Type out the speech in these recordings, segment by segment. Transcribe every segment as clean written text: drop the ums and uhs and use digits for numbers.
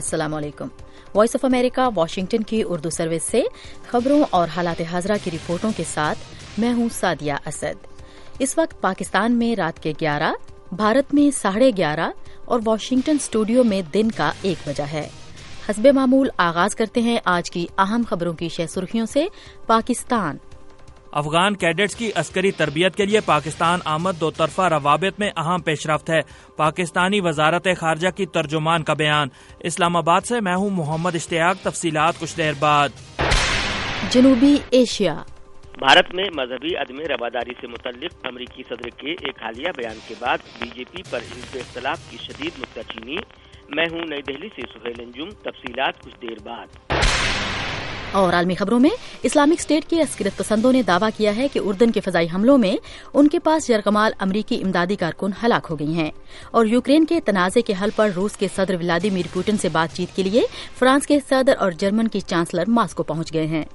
अस्सलाम वालेकुम। Voice of America Washington की उर्दू सर्विस से खबरों और हालात हाजरा की रिपोर्टों के साथ मैं हूं सादिया असद। इस वक्त पाकिस्तान में रात के 11, भारत में 11:30 और वाशिंगटन स्टूडियो में दिन का 1 बजा है। हस्बे मामूल आगाज करते हैं आज की अहम खबरों की शह सुर्खियों से। पाकिस्तान अफगान कैडेट्स की अस्करी तरबियत के लिए पाकिस्तान आमद दो तरफा रवाबित में अहम पेशरफ्त है। पाकिस्तानी वजारत खारजा की तर्जुमान का बयान। इस्लामाबाद से मैं हूं मोहम्मद इश्तियाक। तफसीलात कुछ देर बाद। जनूबी एशिया, भारत में मजहबी अदम रवादारी से मुतल्लिक अमरीकी सदर के एक हालिया बयान के बाद बीजेपी पर हिज़्ब इख्तिलाफ की शदीद नुक्ताचीनी। मैं हूं नई दिल्ली से सुहेल अंजुम। तफसीलात कुछ देर बाद। और आलमी खबरों में इस्लामिक स्टेट के अस्किरत पसंदों ने दावा किया है कि उर्दन के फजाई हमलों में उनके पास यरगमाल अमरीकी इमदादी कारकुन हलाक हो गई हैं और यूक्रेन के तनाज़े के हल पर रूस के सदर व्लादिमीर पुतिन से बातचीत के लिए फ्रांस के सदर और जर्मन की चांसलर मास्को पहुंच गए हैं।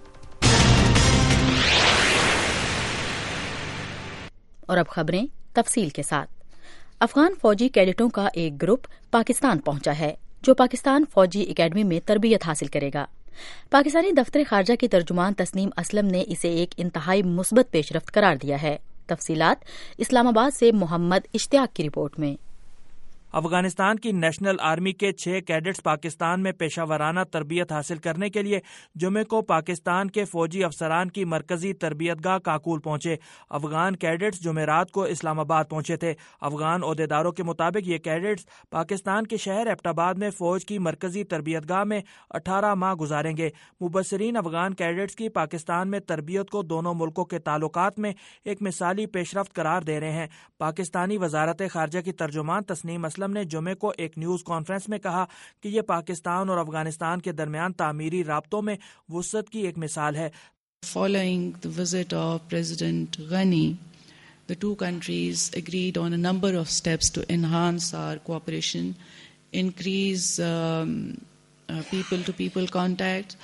और अब खबरें तफसील के साथ। अफगान फौजी कैडेटों का एक ग्रुप पाकिस्तान पहुंचा है जो पाकिस्तान फौजी एकेडमी में तरबियत हासिल करेगा। पाकिस्तानी दफ्तर खारजा की तर्जुमान तस्नीम असलम ने इसे एक इंतहाई मुस्बत पेशरफ्त करार दिया है। तफसीलात इस्लामाबाद से मोहम्मद इश्तियाक की रिपोर्ट में। अफगानिस्तान की नेशनल आर्मी के 6 कैडेट्स पाकिस्तान में पेशावराना तरबियत हासिल करने के लिए जुमे को पाकिस्तान के फौजी अफसरान की मरकजी तरबियतगाह काकुल पहुंचे। अफगान कैडेट्स जुमेरात को इस्लामाबाद पहुंचे थे। अफगान ओहदेदारों के मुताबिक ये कैडेट्स पाकिस्तान के शहर एबटाबाद में फौज की मरकजी तरबियतगाह में 18 माह गुजारेंगे। मुबस्सिरीन अफगान कैडेट्स की पाकिस्तान में तरबियत को दोनों मुल्कों के ताल्लुकात में एक मिसाली पेशरफ्त करार दे रहे हैं। पाकिस्तानी वजारत खारजा की तर्जुमान तस्नीम असलम ने जुमे को एक न्यूज कॉन्फ्रेंस में कहा कि ये पाकिस्तान और अफगानिस्तान के दरमियान तामीरी राब्तों में वुसअत की एक मिसाल है। Following the visit of President Ghani, the two countries agreed on a number of steps to enhance our cooperation, increase people-to-people contact,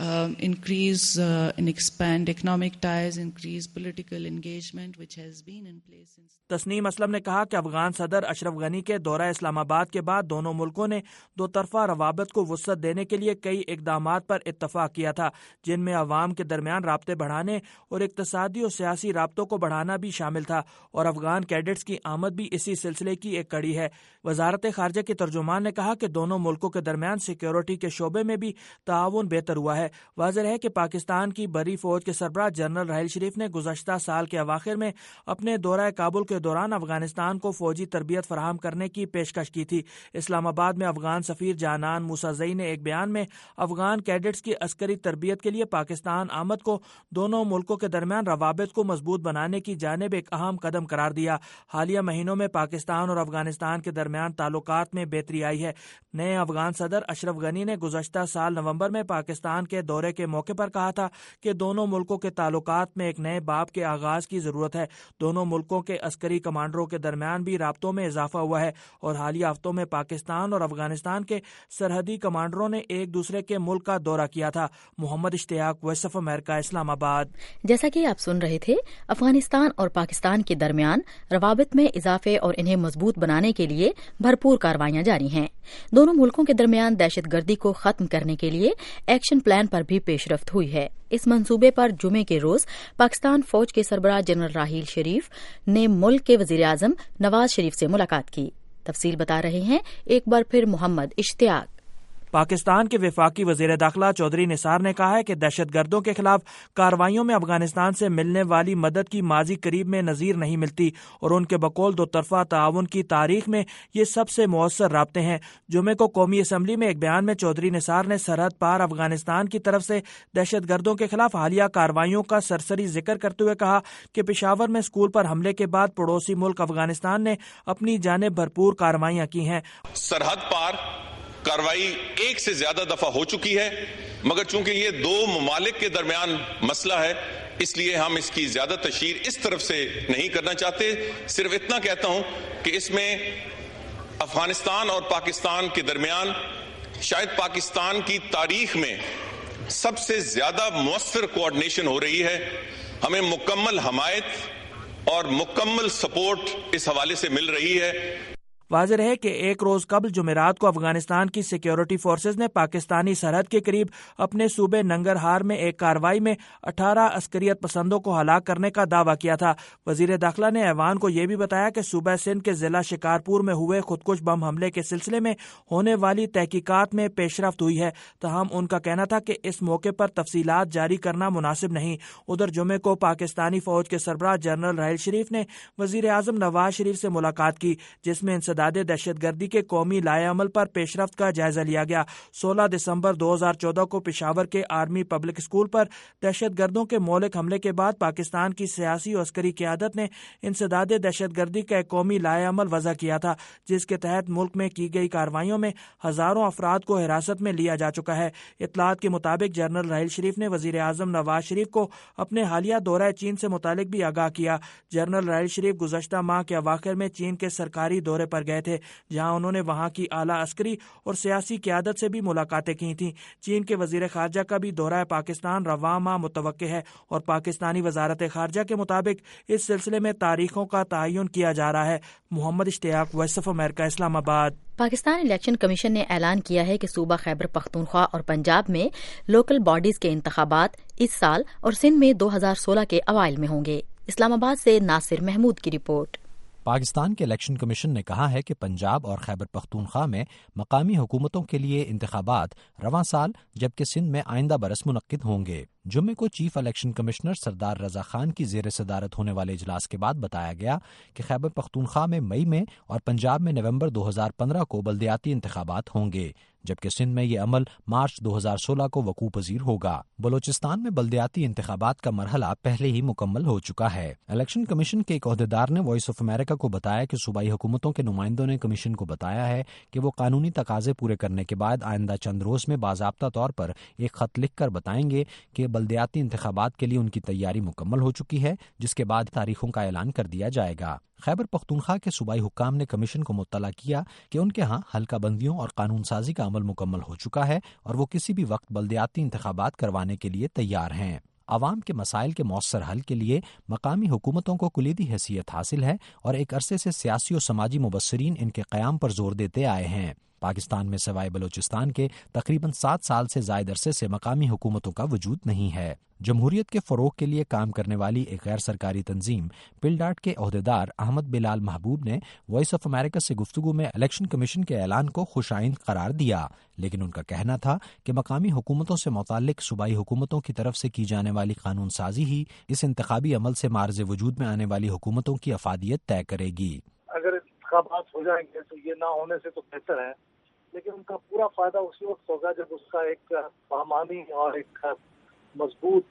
increase and expand economic ties, increase political engagement, which has been in place since. Tasneem Aslam ने कहा कि अफगान सदर अशरफ गनी के दौरा इस्लामाबाद के बाद दोनों मुल्कों ने दो तरफा रवाबत को वुसअत देने के लिए कई इकदामात पर इत्तफाक किया था, जिनमें अवाम के दरमियान राब्ते बढ़ाने और इक्तसादी और सियासी राब्तों को बढ़ाना भी शामिल था और अफगान कैडेट्स की आमद भी इसी सिलसिले की एक कड़ी है। वजारत खारजा के तर्जुमान ने कहा कि दोनों मुल्कों के दरमियान सिक्योरिटी के शोबे में भी ताउन बेहतर हुआ है। वाज़ेह है कि पाकिस्तान की बरी फौज के सरबराह जनरल राहिल शरीफ ने गुज़श्ता साल के अवाखिर में अपने दौरा काबुल के दौरान अफगानिस्तान को फौजी तरबियत फराहम करने की पेशकश की थी। इस्लामाबाद में अफगान सफीर जानान मूसाज़ई ने एक बयान में अफगान कैडेट्स की अस्करी तरबियत के लिए पाकिस्तान आमद को दोनों मुल्कों के दरमियान रवाबित को मजबूत बनाने की जानिब एक अहम कदम करार दिया। हालिया महीनों में पाकिस्तान और अफगानिस्तान के दरमियान ताल्लुकात में बेहतरी आई है। नए अफगान सदर अशरफ गनी ने गुज़श्ता साल नवंबर में पाकिस्तान के दौरे के मौके पर कहा था कि दोनों मुल्कों के ताल्लुकात में एक नए बाब के आगाज की जरूरत है। दोनों मुल्कों के अस्करी कमांडरों के दरमियान भी राब्तों में इजाफा हुआ है और हालिया हफ्तों में पाकिस्तान और अफगानिस्तान के सरहदी कमांडरों ने एक दूसरे के मुल्क का दौरा किया था। Mohammad Ishtiaq, voice of America, Islamabad. जैसा कि आप सुन रहे थे, अफगानिस्तान और पाकिस्तान के दरमियान रवाबित में इजाफे और इन्हें मजबूत बनाने के लिए भरपूर कार्रवाइयां जारी हैं। दोनों मुल्कों के दरमियान दहशतगर्दी को खत्म करने के लिए एक्शन प्लान पर भी पेशरफ्त हुई है। इस मंसूबे पर जुमे के रोज पाकिस्तान फौज के सरबराह जनरल राहिल शरीफ ने मुल्क के वजीर आजम नवाज शरीफ से मुलाकात की। तफसील बता रहे हैं एक बार फिर मोहम्मद इश्तियाक। पाकिस्तान के वफाकी वजीर दाखिला चौधरी निसार ने कहा है कि दहशतगर्दों के खिलाफ कार्रवाइयों में अफगानिस्तान से मिलने वाली मदद की माजी करीब में नजीर नहीं मिलती और उनके बकौल दो तरफा ताउन की तारीख में ये सबसे मौसर राब्ते हैं। जुमे को कौमी असम्बली में एक बयान में चौधरी निसार ने सरहद पार अफगानिस्तान की तरफ से दहशतगर्दों के खिलाफ हालिया कार्रवाइयों का सरसरी जिक्र करते हुए कहा कि पेशावर में स्कूल पर हमले के बाद पड़ोसी मुल्क अफगानिस्तान ने अपनी जानिब भरपूर कार्रवाइयां की हैं। सरहद पार कार्रवाई एक से ज्यादा दफा हो चुकी है, मगर चूंकि ये दो ममालिक के दरमियान मसला है, इसलिए हम इसकी ज्यादा तशहीर इस तरफ से नहीं करना चाहते। सिर्फ इतना कहता हूं कि इसमें अफगानिस्तान और पाकिस्तान के दरमियान शायद पाकिस्तान की तारीख में सबसे ज्यादा मुअस्सर कोऑर्डिनेशन हो रही है। हमें मुकम्मल हमायत और मुकम्मल सपोर्ट इस हवाले से मिल रही है। واضح رہے کہ ایک روز قبل جمعرات کو افغانستان کی سیکیورٹی فورسز نے پاکستانی سرحد کے قریب اپنے صوبے ننگرہار میں ایک کارروائی میں 18 عسکریت پسندوں کو ہلاک کرنے کا دعویٰ کیا تھا۔ وزیر داخلہ نے ایوان کو یہ بھی بتایا کہ صوبہ سندھ کے ضلع شکارپور میں ہوئے خودکش بم حملے کے سلسلے میں ہونے والی تحقیقات میں پیش رفت ہوئی ہے، تاہم ان کا کہنا تھا کہ اس موقع پر تفصیلات جاری کرنا مناسب نہیں۔ ادھر جمعے کو پاکستانی فوج کے سربراہ جنرل راحیل شریف نے وزیر اعظم نواز شریف سے ملاقات کی، جس میں انسداد دہشت گردی کے قومی لائحہ عمل پر پیش رفت کا جائزہ لیا گیا۔ 16 دسمبر 2014 کو پشاور کے آرمی پبلک اسکول پر دہشت گردوں کے مہلک حملے کے بعد پاکستان کی سیاسی و عسکری قیادت نے انسداد دہشت گردی کا ایک قومی لائحہ عمل وضع کیا تھا، جس کے تحت ملک میں کی گئی کارروائیوں میں ہزاروں افراد کو حراست میں لیا جا چکا ہے۔ اطلاعات کے مطابق جنرل راحیل شریف نے وزیر اعظم نواز شریف کو اپنے حالیہ دورہ چین سے متعلق بھی آگاہ کیا۔ جنرل راحیل شریف گزشتہ ماہ کے اواخر میں چین کے سرکاری دورے پر گئے تھے، جہاں انہوں نے وہاں کی اعلیٰ عسکری اور سیاسی قیادت سے بھی ملاقاتیں کی تھیں۔ چین کے وزیر خارجہ کا بھی دورہ پاکستان رواں ماہ متوقع ہے اور پاکستانی وزارت خارجہ کے مطابق اس سلسلے میں تاریخوں کا تعین کیا جا رہا ہے۔ محمد اشتیاق، وائس آف امریکہ، اسلام آباد۔ پاکستان الیکشن کمیشن نے اعلان کیا ہے کہ صوبہ خیبر پختونخوا اور پنجاب میں لوکل باڈیز کے انتخابات اس سال اور سندھ میں 2016 کے اوائل میں ہوں گے۔ اسلام آباد سے ناصر محمود کی رپورٹ۔ پاکستان کے الیکشن کمیشن نے کہا ہے کہ پنجاب اور خیبر پختونخوا میں مقامی حکومتوں کے لیے انتخابات رواں سال جبکہ سندھ میں آئندہ برس منعقد ہوں گے۔ جمعے کو چیف الیکشن کمشنر سردار رضا خان کی زیر صدارت ہونے والے اجلاس کے بعد بتایا گیا کہ خیبر پختونخوا میں مئی میں اور پنجاب میں نومبر 2015 کو بلدیاتی انتخابات ہوں گے، جبکہ سندھ میں یہ عمل مارچ 2016 کو وقوع پذیر ہوگا۔ بلوچستان میں بلدیاتی انتخابات کا مرحلہ پہلے ہی مکمل ہو چکا ہے۔ الیکشن کمیشن کے ایک عہدیدار نے وائس آف امریکہ کو بتایا کہ صوبائی حکومتوں کے نمائندوں نے کمیشن کو بتایا ہے کہ وہ قانونی تقاضے پورے کرنے کے بعد آئندہ چند روز میں باضابطہ طور پر ایک خط لکھ کر بتائیں گے کہ بلدیاتی انتخابات کے لیے ان کی تیاری مکمل ہو چکی ہے، جس کے بعد تاریخوں کا اعلان کر دیا جائے گا۔ خیبر پختونخوا کے صوبائی حکام نے کمیشن کو مطلع کیا کہ ان کے ہاں حلقہ بندیوں اور قانون سازی کا عمل مکمل ہو چکا ہے اور وہ کسی بھی وقت بلدیاتی انتخابات کروانے کے لیے تیار ہیں۔ عوام کے مسائل کے مؤثر حل کے لیے مقامی حکومتوں کو کلیدی حیثیت حاصل ہے اور ایک عرصے سے سیاسی و سماجی مبصرین ان کے قیام پر زور دیتے آئے ہیں۔ پاکستان میں سوائے بلوچستان کے تقریباً 7 سال سے زائد عرصے سے مقامی حکومتوں کا وجود نہیں ہے۔ جمہوریت کے فروغ کے لیے کام کرنے والی ایک غیر سرکاری تنظیم پلڈاٹ کے عہدیدار احمد بلال محبوب نے وائس آف امریکہ سے گفتگو میں الیکشن کمیشن کے اعلان کو خوش آئند قرار دیا، لیکن ان کا کہنا تھا کہ مقامی حکومتوں سے متعلق صوبائی حکومتوں کی طرف سے کی جانے والی قانون سازی ہی اس انتخابی عمل سے معرض وجود میں آنے والی حکومتوں کی افادیت طے کرے گی۔ اگر انتخابات ہو جائیں گے تو یہ نہ ہونے سے تو بہتر ہے، لیکن ان کا پورا فائدہ اسی وقت ہوگا جب اس کا ایک باہمانی اور ایک مضبوط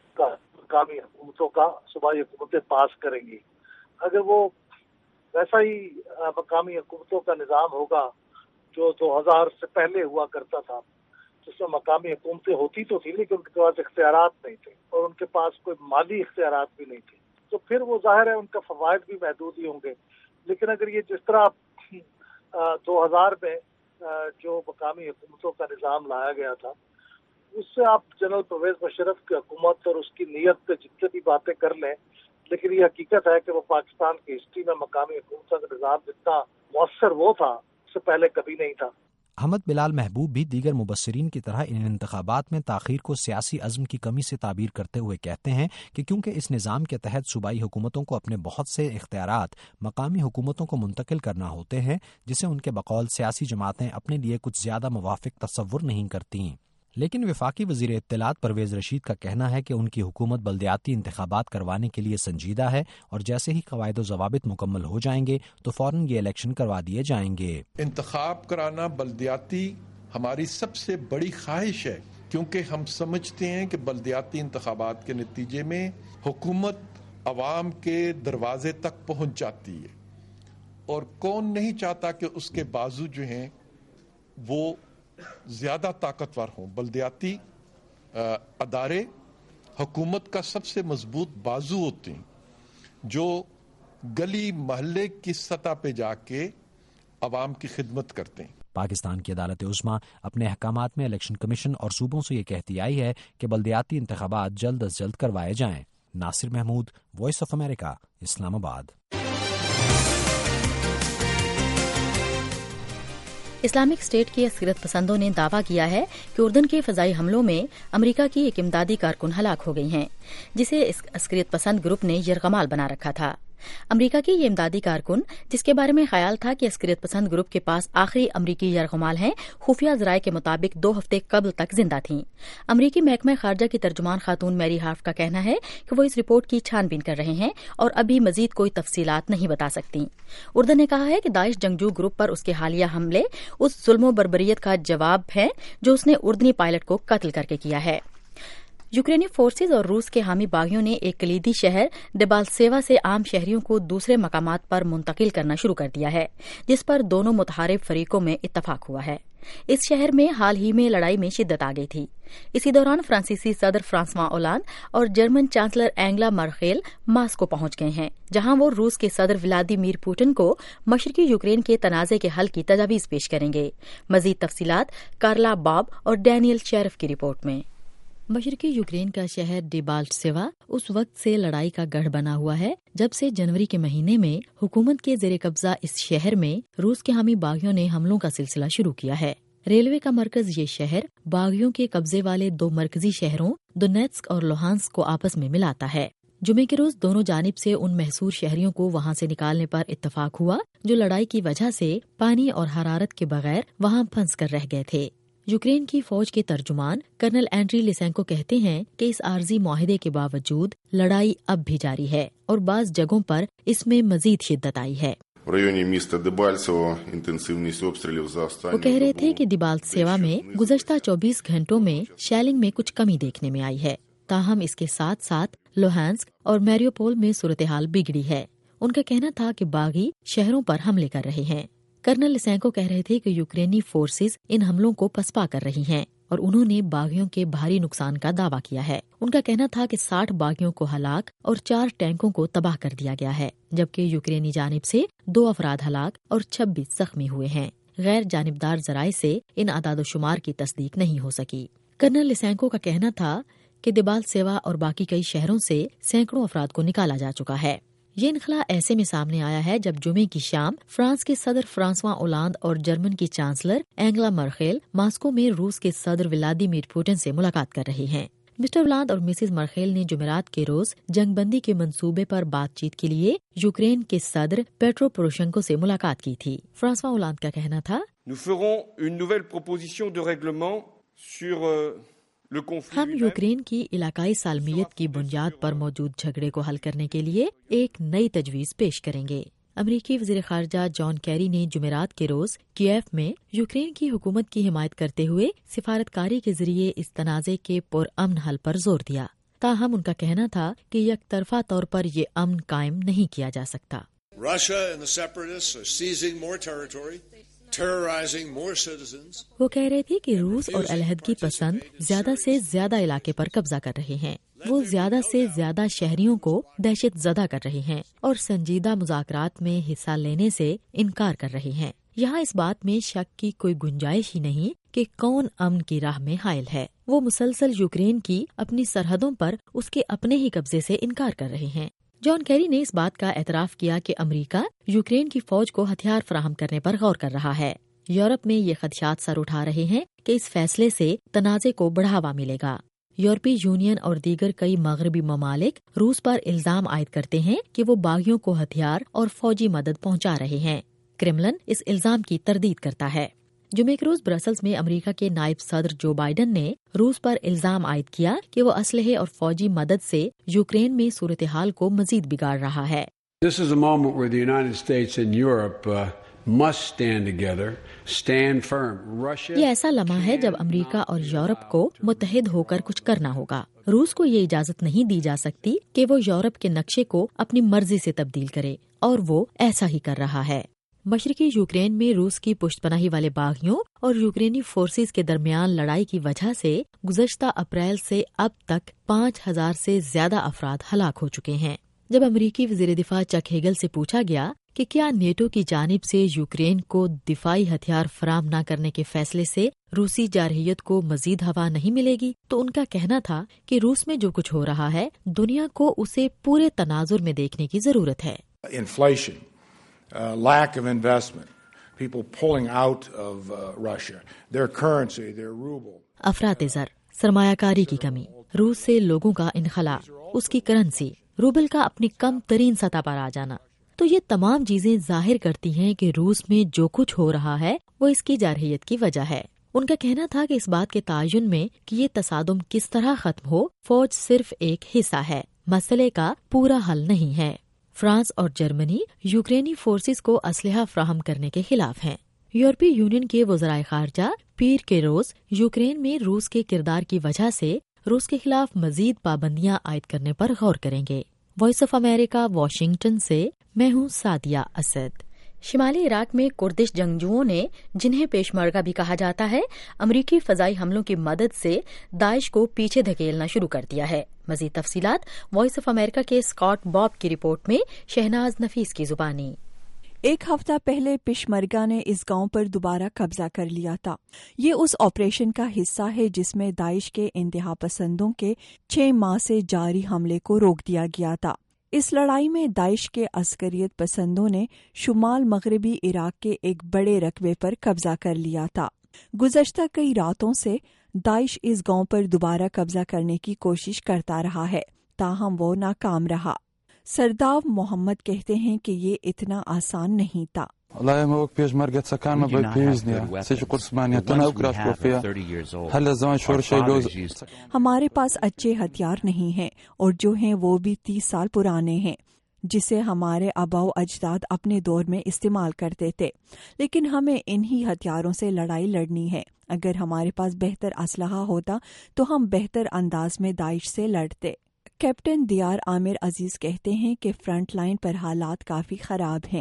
مقامی حکومتوں کا صوبائی حکومتیں پاس کریں گی۔ اگر وہ ویسا ہی مقامی حکومتوں کا نظام ہوگا جو 2000 سے پہلے ہوا کرتا تھا، جس میں مقامی حکومتیں ہوتی تو تھی لیکن ان کے پاس اختیارات نہیں تھے اور ان کے پاس کوئی مالی اختیارات بھی نہیں تھے، تو پھر وہ ظاہر ہے ان کا فوائد بھی محدود ہی ہوں گے۔ لیکن اگر یہ جس طرح 2000 میں جو مقامی حکومتوں کا نظام لایا گیا تھا، اس سے آپ جنرل پرویز مشرف کی حکومت اور اس کی نیت پہ جتنے بھی باتیں کر لیں، لیکن یہ حقیقت ہے کہ وہ پاکستان کی ہسٹری میں مقامی حکومتوں کا نظام جتنا مؤثر وہ تھا اس سے پہلے کبھی نہیں تھا۔ احمد بلال محبوب بھی دیگر مبصرین کی طرح ان انتخابات میں تاخیر کو سیاسی عزم کی کمی سے تعبیر کرتے ہوئے کہتے ہیں کہ کیونکہ اس نظام کے تحت صوبائی حکومتوں کو اپنے بہت سے اختیارات مقامی حکومتوں کو منتقل کرنا ہوتے ہیں، جسے ان کے بقول سیاسی جماعتیں اپنے لیے کچھ زیادہ موافق تصور نہیں کرتیں۔ لیکن وفاقی وزیر اطلاعات پرویز رشید کا کہنا ہے کہ ان کی حکومت بلدیاتی انتخابات کروانے کے لیے سنجیدہ ہے اور جیسے ہی قواعد و ضوابط مکمل ہو جائیں گے تو فوراً یہ الیکشن کروا دیے جائیں گے۔ انتخاب کرانا بلدیاتی ہماری سب سے بڑی خواہش ہے، کیونکہ ہم سمجھتے ہیں کہ بلدیاتی انتخابات کے نتیجے میں حکومت عوام کے دروازے تک پہنچ جاتی ہے، اور کون نہیں چاہتا کہ اس کے بازو جو ہیں وہ زیادہ طاقتور ہوں۔ بلدیاتی ادارے حکومت کا سب سے مضبوط بازو ہوتے ہیں جو گلی محلے کی سطح پہ جا کے عوام کی خدمت کرتے ہیں۔ پاکستان کی عدالت عظمیٰ اپنے احکامات میں الیکشن کمیشن اور صوبوں سے یہ کہتی آئی ہے کہ بلدیاتی انتخابات جلد از جلد کروائے جائیں۔ Nasir Mahmood, voice of America, Islamabad. Islamic state کے عسکریت پسندوں نے دعویٰ کیا ہے کہ اردن کے فضائی حملوں میں امریکہ کی ایک امدادی کارکن ہلاک ہو گئی ہیں، جسے اس عسکریت پسند گروپ نے یرغمال بنا رکھا تھا۔ امریکہ کی یہ امدادی کارکن، جس کے بارے میں خیال تھا کہ عسکریت پسند گروپ کے پاس آخری امریکی یرغمال ہیں، خفیہ ذرائع کے مطابق 2 ہفتے قبل تک زندہ تھیں۔ امریکی محکمہ خارجہ کی ترجمان خاتون میری ہارف کا کہنا ہے کہ وہ اس رپورٹ کی چھان بین کر رہے ہیں اور ابھی مزید کوئی تفصیلات نہیں بتا سکتی۔ اردن نے کہا ہے کہ داعش جنگجو گروپ پر اس کے حالیہ حملے اس ظلم و بربریت کا جواب ہے جو اس نے اردنی پائلٹ کو قتل کر کے کیا ہے۔ یوکرینی فورسز اور روس کے حامی باغیوں نے ایک کلیدی شہر ڈیبالسیوا سے عام شہریوں کو دوسرے مقامات پر منتقل کرنا شروع کر دیا ہے، جس پر دونوں متحارب فریقوں میں اتفاق ہوا ہے۔ اس شہر میں حال ہی میں لڑائی میں شدت آ گئی تھی۔ اسی دوران فرانسیسی صدر فرانسواں اولانڈ اور German chancellor Angela Merkel Moscow پہنچ گئے ہیں، جہاں وہ روس کے صدر ولادیمیر پوٹن کو مشرقی یوکرین کے تنازع کے حل کی تجاویز پیش کریں گے۔ مزید تفصیلات کارلا باب اور ڈینیل شیرف کی رپورٹ میں۔ مشرقی یوکرین کا شہر ڈیبالسیوا اس وقت سے لڑائی کا گڑھ بنا ہوا ہے جب سے جنوری کے مہینے میں حکومت کے زیر قبضہ اس شہر میں روس کے حامی باغیوں نے حملوں کا سلسلہ شروع کیا ہے۔ ریلوے کا مرکز یہ شہر باغیوں کے قبضے والے 2 مرکزی شہروں دونیتسک اور لوہانسک کو آپس میں ملاتا ہے۔ جمعے کے روز دونوں جانب سے ان محصور شہریوں کو وہاں سے نکالنے پر اتفاق ہوا جو لڑائی کی وجہ سے پانی اور حرارت کے بغیر وہاں پھنس کر رہ گئے تھے۔ یوکرین کی فوج کے ترجمان کرنل اینڈری لیسینکو کہتے ہیں کہ اس عارضی معاہدے کے باوجود لڑائی اب بھی جاری ہے اور بعض جگہوں پر اس میں مزید شدت آئی ہے۔ وہ کہہ رہے تھے کہ ڈیبالسیوا میں گزشتہ 24 گھنٹوں میں شیلنگ میں کچھ کمی دیکھنے میں آئی ہے، تاہم اس کے ساتھ ساتھ لوہانسک اور میریوپول میں صورتحال بگڑی ہے۔ ان کا کہنا تھا کہ باغی شہروں پر حملے کر رہے ہیں۔ کرنل لیسینکو کہہ رہے تھے کہ یوکرینی فورسز ان حملوں کو پسپا کر رہی ہیں اور انہوں نے باغیوں کے بھاری نقصان کا دعویٰ کیا ہے۔ ان کا کہنا تھا کہ 60 باغیوں کو ہلاک اور 4 ٹینکوں کو تباہ کر دیا گیا ہے، جبکہ یوکرینی جانب سے 2 افراد ہلاک اور 26 زخمی ہوئے ہیں۔ غیر جانبدار ذرائع سے ان اعداد و شمار کی تصدیق نہیں ہو سکی۔ کرنل لیسینکو کا کہنا تھا کہ ڈیبالسیوا اور باقی کئی شہروں سے سینکڑوں افراد کو نکالا جا چکا ہے۔ یہ انخلا ایسے میں سامنے آیا ہے جب جمعے کی شام فرانس کے صدر فرانسواں اولانڈ اور جرمن کی چانسلر اینگلا مرکیل ماسکو میں روس کے صدر ولادیمیر پوٹن سے ملاقات کر رہے ہیں۔ مسٹر اولانڈ اور مسز مرکیل نے جمعرات کے روز جنگ بندی کے منصوبے پر بات چیت کے لیے یوکرین کے صدر پیٹرو پوروشینکو سے ملاقات کی تھی۔ فرانسواں اولانڈ کا کہنا تھا، ہم یوکرین کی علاقائی سالمیت کی بنیاد پر موجود جھگڑے کو حل کرنے کے لیے ایک نئی تجویز پیش کریں گے۔ امریکی وزیر خارجہ جان کیری نے جمعرات کے روز کیف میں یوکرین کی حکومت کی حمایت کرتے ہوئے سفارتکاری کے ذریعے اس تنازع کے پرامن حل پر زور دیا، تاہم ان کا کہنا تھا کہ یک طرفہ طور پر یہ امن قائم نہیں کیا جا سکتا۔ وہ کہہ رہے تھے کہ روس اور علیحدگی پسند زیادہ سے زیادہ علاقے پر قبضہ کر رہے ہیں، وہ زیادہ سے زیادہ شہریوں کو دہشت زدہ کر رہے ہیں اور سنجیدہ مذاکرات میں حصہ لینے سے انکار کر رہے ہیں۔ یہاں اس بات میں شک کی کوئی گنجائش ہی نہیں کہ کون امن کی راہ میں حائل ہے۔ وہ مسلسل یوکرین کی اپنی سرحدوں پر اس کے اپنے ہی قبضے سے انکار کر رہے ہیں۔ جان کیری نے اس بات کا اعتراف کیا کہ امریکہ یوکرین کی فوج کو ہتھیار فراہم کرنے پر غور کر رہا ہے۔ یورپ میں یہ خدشات سر اٹھا رہے ہیں کہ اس فیصلے سے تنازع کو بڑھاوا ملے گا۔ یورپی یونین اور دیگر کئی مغربی ممالک روس پر الزام عائد کرتے ہیں کہ وہ باغیوں کو ہتھیار اور فوجی مدد پہنچا رہے ہیں۔ کرملن اس الزام کی تردید کرتا ہے۔ جمعے کے روز برسلز میں امریکہ کے نائب صدر جو بائیڈن نے روس پر الزام عائد کیا کہ وہ اسلحے اور فوجی مدد سے یوکرین میں صورتحال کو مزید بگاڑ رہا ہے۔ یہ ایسا لمحہ ہے جب امریکہ اور یورپ کو متحد ہو کر کچھ کرنا ہوگا۔ روس کو یہ اجازت نہیں دی جا سکتی کہ وہ یورپ کے نقشے کو اپنی مرضی سے تبدیل کرے، اور وہ ایسا ہی کر رہا ہے۔ مشرقی یوکرین میں روس کی پشت پناہی والے باغیوں اور یوکرینی فورسز کے درمیان لڑائی کی وجہ سے گزشتہ اپریل سے اب تک 5000 سے زیادہ افراد ہلاک ہو چکے ہیں۔ جب امریکی وزیر دفاع چک ہیگل سے پوچھا گیا کہ کیا نیٹو کی جانب سے یوکرین کو دفاعی ہتھیار فراہم نہ کرنے کے فیصلے سے روسی جارحیت کو مزید ہوا نہیں ملے گی، تو ان کا کہنا تھا کہ روس میں جو کچھ ہو رہا ہے دنیا کو اسے پورے تناظر میں دیکھنے کی ضرورت ہے۔ Inflation, lack of investment, people pulling out of Russia, their currency, their ruble. अफरात ज़र, सरमायाकारी की कमी, रूस से लोगों का इनखला, उसकी करेंसी, रूबल का अपनी कम तरीन सतह पर आ जाना, तो ये तमाम चीजें जाहिर करती हैं कि रूस में जो कुछ हो रहा है वो इसकी जारहियत की वजह है। उनका कहना था कि इस बात के तायुन में कि ये तसादुम किस तरह खत्म हो, फौज सिर्फ एक हिस्सा है, मसले का पूरा हल नहीं है। फ्रांस और जर्मनी यूक्रेनी फोर्सेस को असलहा फ्राहम करने के खिलाफ हैं। यूरोपीय यूनियन के वज़राए खारजा पीर के रोज यूक्रेन में रूस के किरदार की वजह से रूस के खिलाफ मजीद पाबंदियां आयद करने पर गौर करेंगे। वॉइस ऑफ अमेरिका, वाशिंगटन से मैं हूँ सादिया असद। शिमाली इराक में कुर्दिश जंगजुओं ने, जिन्हें पेशमर्गा भी कहा जाता है, अमरीकी फजाई हमलों की मदद से दाइश को पीछे धकेलना शुरू कर दिया है। मजीद तफसीलात वॉइस ऑफ अमेरिका के स्कॉट बॉब की रिपोर्ट में शहनाज नफीस की जुबानी। एक हफ्ता पहले पेशमर्गा ने इस गांव पर दोबारा कब्जा कर लिया था। ये उस ऑपरेशन का हिस्सा है जिसमें दाइश के इंतहा पसंदों के 6 माह से जारी हमले को रोक दिया गया था। इस लड़ाई में दाइश के अस्करियत पसंदों ने शुमाल मगरबी इराक के एक बड़े रकबे पर कब्जा कर लिया था। गुज़श्ता कई रातों से दाइश इस गांव पर दोबारा कब्जा करने की कोशिश करता रहा है, ताहम वो नाकाम रहा। सरदाव मोहम्मद कहते हैं कि ये इतना आसान नहीं था। हमारे पास अच्छे हथियार नहीं हैं और जो हैं वो भी 30 साल पुराने हैं, जिसे हमारे आबाओ अजदाद अपने दौर में इस्तेमाल करते थे, लेकिन हमें इन्हीं हथियारों से लड़ाई लड़नी है। अगर हमारे पास बेहतर असलहा होता तो हम बेहतर अंदाज में दाइश से लड़ते। कैप्टन दियार आमिर अजीज कहते हैं कि फ्रंट लाइन पर हालात काफी खराब हैं।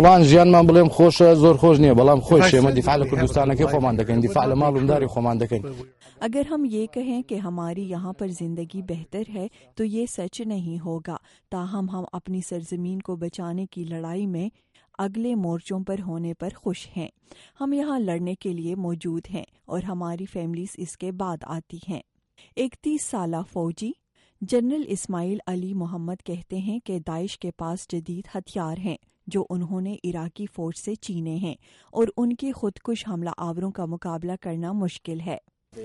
अगर हम ये कहें कि हमारी यहाँ पर जिंदगी बेहतर है तो ये सच नहीं होगा, ताहम हम अपनी सरजमीन को बचाने की लड़ाई में अगले मोर्चों पर होने पर खुश हैं। हम यहाँ लड़ने के लिए मौजूद हैं और हमारी फैमिलीज इसके बाद आती हैं। एक 30 साला फौजी जनरल इस्माइल अली मोहम्मद कहते हैं कि दाइश के पास जदीद हथियार हैं जो उन्होंने इराकी फौज से छीने हैं और उनके खुदकुश हमला आवरों का मुकाबला करना मुश्किल है।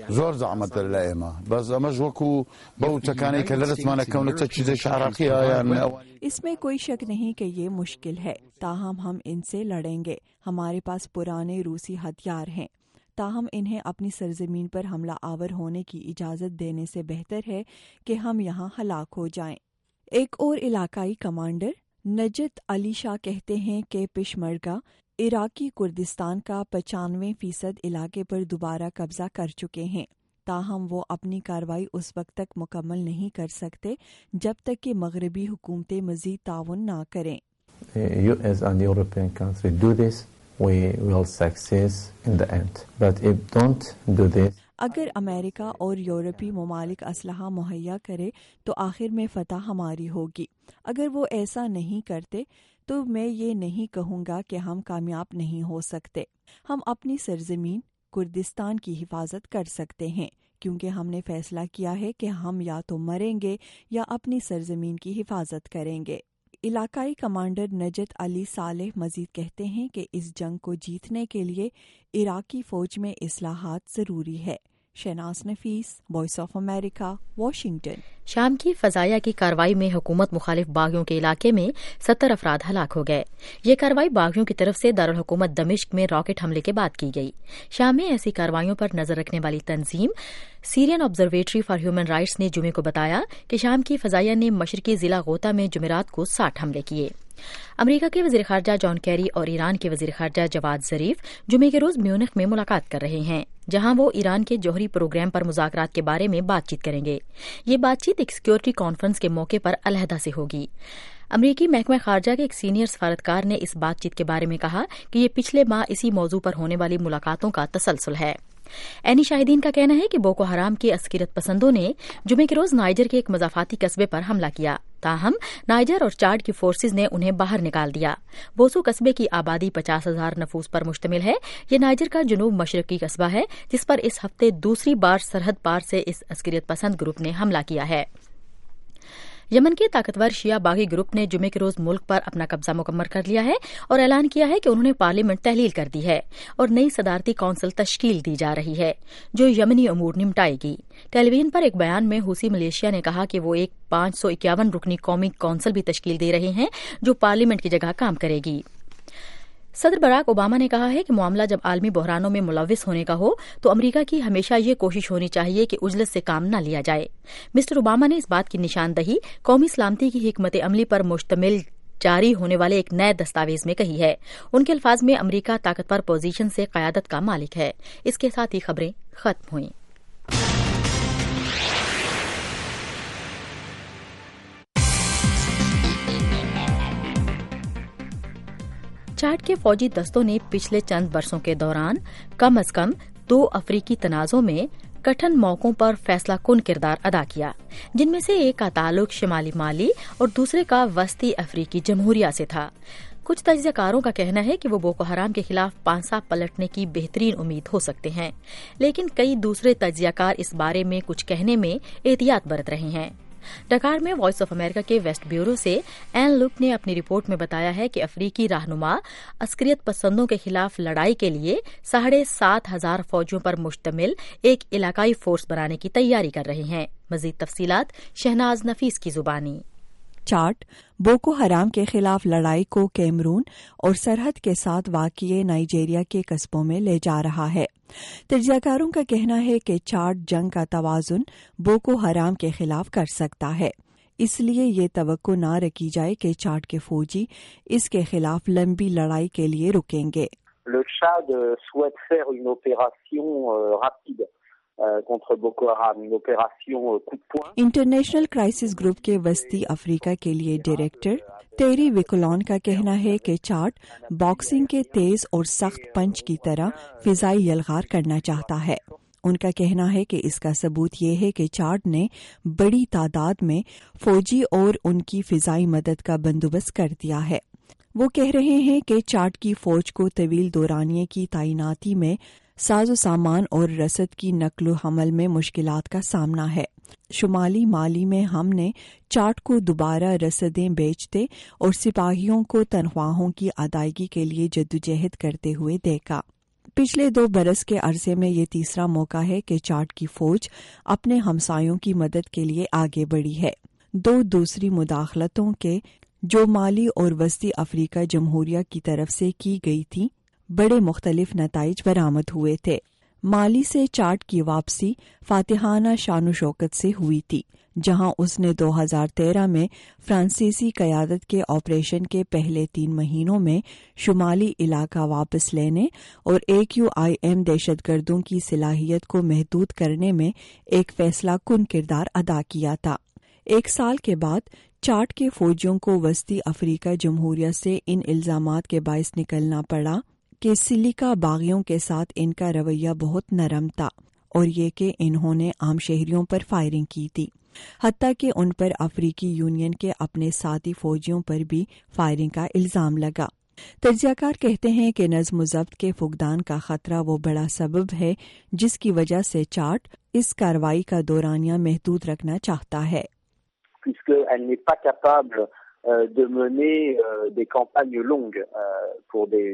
इसमें कोई शक नहीं कि ये मुश्किल है, ताहम हम इनसे लड़ेंगे। हमारे पास पुराने रूसी हथियार हैं, ताहम इन्हें अपनी सरजमीन पर हमला आवर होने की इजाज़त देने से बेहतर है कि हम यहाँ हलाक हो जाएं। एक और इलाकाई कमांडर नजत अली शाह कहते हैं कि पेशमर्गा इराकी कुर्दिस्तान का 95% इलाके पर दोबारा कब्जा कर चुके हैं, ताहम वो अपनी कार्रवाई उस वक्त तक मुकम्मल नहीं कर सकते जब तक कि मगरबी हुकूमतें मज़ीद ताउन ना करें। US and European countries do this, we will succeed in the end. But if don't do this, अगर अमेरिका और यूरोपीय ममालिक असलहा मुहैया करे तो आखिर में फतह हमारी होगी। अगर वो ऐसा नहीं करते तो मैं ये नहीं कहूँगा कि हम कामयाब नहीं हो सकते। हम अपनी सरजमीन कुर्दिस्तान की हिफाजत कर सकते हैं, क्योंकि हमने फैसला किया है कि हम या तो मरेंगे या अपनी सरजमीन की हिफाजत करेंगे। इलाकाई commander Najat Ali Saleh Majeed कहते हैं कि इस जंग को जीतने के लिए इराकी फौज में इस्लाहात जरूरी है। Shahnaz Nafees, voice of America, Washington. शाम की फजाया की कार्रवाई में हुकूमत मुखालिफ बागियों के इलाके में 70 अफराद हलाक हो गए। ये कार्रवाई बागियों की तरफ से दारुल हुकूमत दमिश्क में रॉकेट हमले के बाद की गई। शाम में ऐसी कार्रवाइयों पर नजर रखने वाली तंजीम Syrian observatory for human rights ने जुमे को बताया कि शाम की फजाया ने मशरकी जिला गोता में जुमेरात को 60 हमले किए। अमरीका के वजीर खारजा जॉन कैरी और ईरान के वजीर खारजा जवाद जरीफ जुमे के रोज म्यूनिख में मुलाकात कर रहे हैं, जहां वो ईरान के जौहरी प्रोग्राम पर मुज़ाकरात के बारे में बातचीत करेंगे। ये बातचीत एक सिक्योरिटी कॉन्फ्रेंस के मौके पर अलहदा से होगी। अमरीकी महकमा खारजा के एक सीनियर सफारतकार ने इस बातचीत के बारे में कहा कि ये पिछले माह इसी मौजू पर होने वाली मुलाकातों का तसलसल है। एनी शाहिदीन का कहना है कि बोको हराम के अस्किरत पसंदों ने जुमे के रोज नाइजर के एक मजाफाती कस्बे पर हमला किया, ताहम नाइजर और चाड की फोर्सेज ने उन्हें बाहर निकाल दिया। बोसो कस्बे की आबादी 50,000 नफूस पर मुश्तमिल है। ये नाइजर का जुनूब मशरकी कस्बा है जिस पर इस हफ्ते दूसरी बार सरहद पार से इस अस्किरत पसंद ग्रुप ने हमला किया है। یمن کے طاقتور شیعہ باغی گروپ نے جمعے کے روز ملک پر اپنا قبضہ مکمل کر لیا ہے اور اعلان کیا ہے کہ انہوں نے پارلیمنٹ تحلیل کر دی ہے اور نئی صدارتی کونسل تشکیل دی جا رہی ہے جو یمنی امور نمٹائے گی۔ ٹیلی ویژن پر ایک بیان میں حوثی ملیشیا نے کہا کہ وہ ایک 551 رکنی قومی کونسل بھی تشکیل دے رہے ہیں جو پارلیمنٹ کی جگہ کام کرے گی۔ صدر براک اوباما نے کہا ہے کہ معاملہ جب عالمی بحرانوں میں ملوث ہونے کا ہو تو امریکہ کی ہمیشہ یہ کوشش ہونی چاہیے کہ اجلت سے کام نہ لیا جائے۔ مسٹر اوباما نے اس بات کی نشاندہی قومی سلامتی کی حکمت عملی پر مشتمل جاری ہونے والے ایک نئے دستاویز میں کہی ہے۔ ان کے الفاظ میں امریکہ طاقتور پوزیشن سے قیادت کا مالک ہے۔ اس کے ساتھ ہی خبریں ختم ہوئیں۔ چاڈ کے فوجی دستوں نے پچھلے چند برسوں کے دوران کم از کم 2 افریقی تنازعوں میں کٹھن موقعوں پر فیصلہ کن کردار ادا کیا، جن میں سے ایک کا تعلق شمالی مالی اور دوسرے کا وسطی افریقی جمہوریہ سے تھا۔ کچھ تجزیہ کاروں کا کہنا ہے کہ وہ بوکو حرام کے خلاف پانسا پلٹنے کی بہترین امید ہو سکتے ہیں، لیکن کئی دوسرے تجزیہ کار اس بارے میں کچھ کہنے میں احتیاط برت رہے ہیں۔ ڈکار میں وائس آف امریکہ کے ویسٹ بیورو سے این لک نے اپنی رپورٹ میں بتایا ہے کہ افریقی رہنما عسکریت پسندوں کے خلاف لڑائی کے لیے 7,500 فوجیوں پر مشتمل ایک علاقائی فورس بنانے کی تیاری کر رہے ہیں۔ مزید تفصیلات شہناز نفیس کی زبانی۔ چاڈ بوکو حرام کے خلاف لڑائی کو کیمرون اور سرحد کے ساتھ واقع نائجیریا کے قصبوں میں لے جا رہا ہے۔ تجزیہ کاروں کا کہنا ہے کہ چاڈ جنگ کا توازن بوکو حرام کے خلاف کر سکتا ہے، اس لیے یہ توقع نہ رکھی جائے کہ چاڈ کے فوجی اس کے خلاف لمبی لڑائی کے لیے رکیں گے۔ Le Tchad souhaite faire une opération rapide contre Boko Haram, une opération coup de poing. International crisis group کے وسطی افریقہ کے لیے ڈائریکٹر تیری وکولون کا کہنا ہے کہ چاڈ باکسنگ کے تیز اور سخت پنچ کی طرح فضائی یلغار کرنا چاہتا ہے۔ ان کا کہنا ہے کہ اس کا ثبوت یہ ہے کہ چاڈ نے بڑی تعداد میں فوجی اور ان کی فضائی مدد کا بندوبست کر دیا ہے۔ وہ کہہ رہے ہیں کہ چاڈ کی فوج کو طویل دورانیے کی تعیناتی میں ساز و سامان اور رسد کی نقل و حمل میں مشکلات کا سامنا ہے۔ شمالی مالی میں ہم نے چاڈ کو دوبارہ رسدیں بیچتے اور سپاہیوں کو تنخواہوں کی ادائیگی کے لیے جدوجہد کرتے ہوئے دیکھا۔ پچھلے 2 برس کے عرصے میں یہ تیسرا موقع ہے کہ چاڈ کی فوج اپنے ہمسایوں کی مدد کے لیے آگے بڑھی ہے۔ 2 دوسری مداخلتوں کے جو مالی اور وسطی افریقہ جمہوریہ کی طرف سے کی گئی تھی بڑے مختلف نتائج برآمد ہوئے تھے۔ مالی سے چاڈ کی واپسی فاتحانہ شان و شوکت سے ہوئی تھی، جہاں اس نے 2013 میں فرانسیسی قیادت کے آپریشن کے پہلے 3 مہینوں میں شمالی علاقہ واپس لینے اور AQIM دہشت گردوں کی صلاحیت کو محدود کرنے میں ایک فیصلہ کن کردار ادا کیا تھا۔ 1 سال کے بعد چاڈ کے فوجیوں کو وسطی افریقہ جمہوریہ سے ان الزامات کے باعث نکلنا پڑا کہ سلیکا باغیوں کے ساتھ ان کا رویہ بہت نرم تھا اور یہ کہ انہوں نے عام شہریوں پر فائرنگ کی تھی، حتیٰ کہ ان پر افریقی یونین کے اپنے ساتھی فوجیوں پر بھی فائرنگ کا الزام لگا۔ تجزیہ کار کہتے ہیں کہ نظم و ضبط کے فقدان کا خطرہ وہ بڑا سبب ہے جس کی وجہ سے چاڈ اس کارروائی کا دورانیہ محدود رکھنا چاہتا ہے۔ Puisqu'elle n'est pas capable de mener des campagnes longues pour des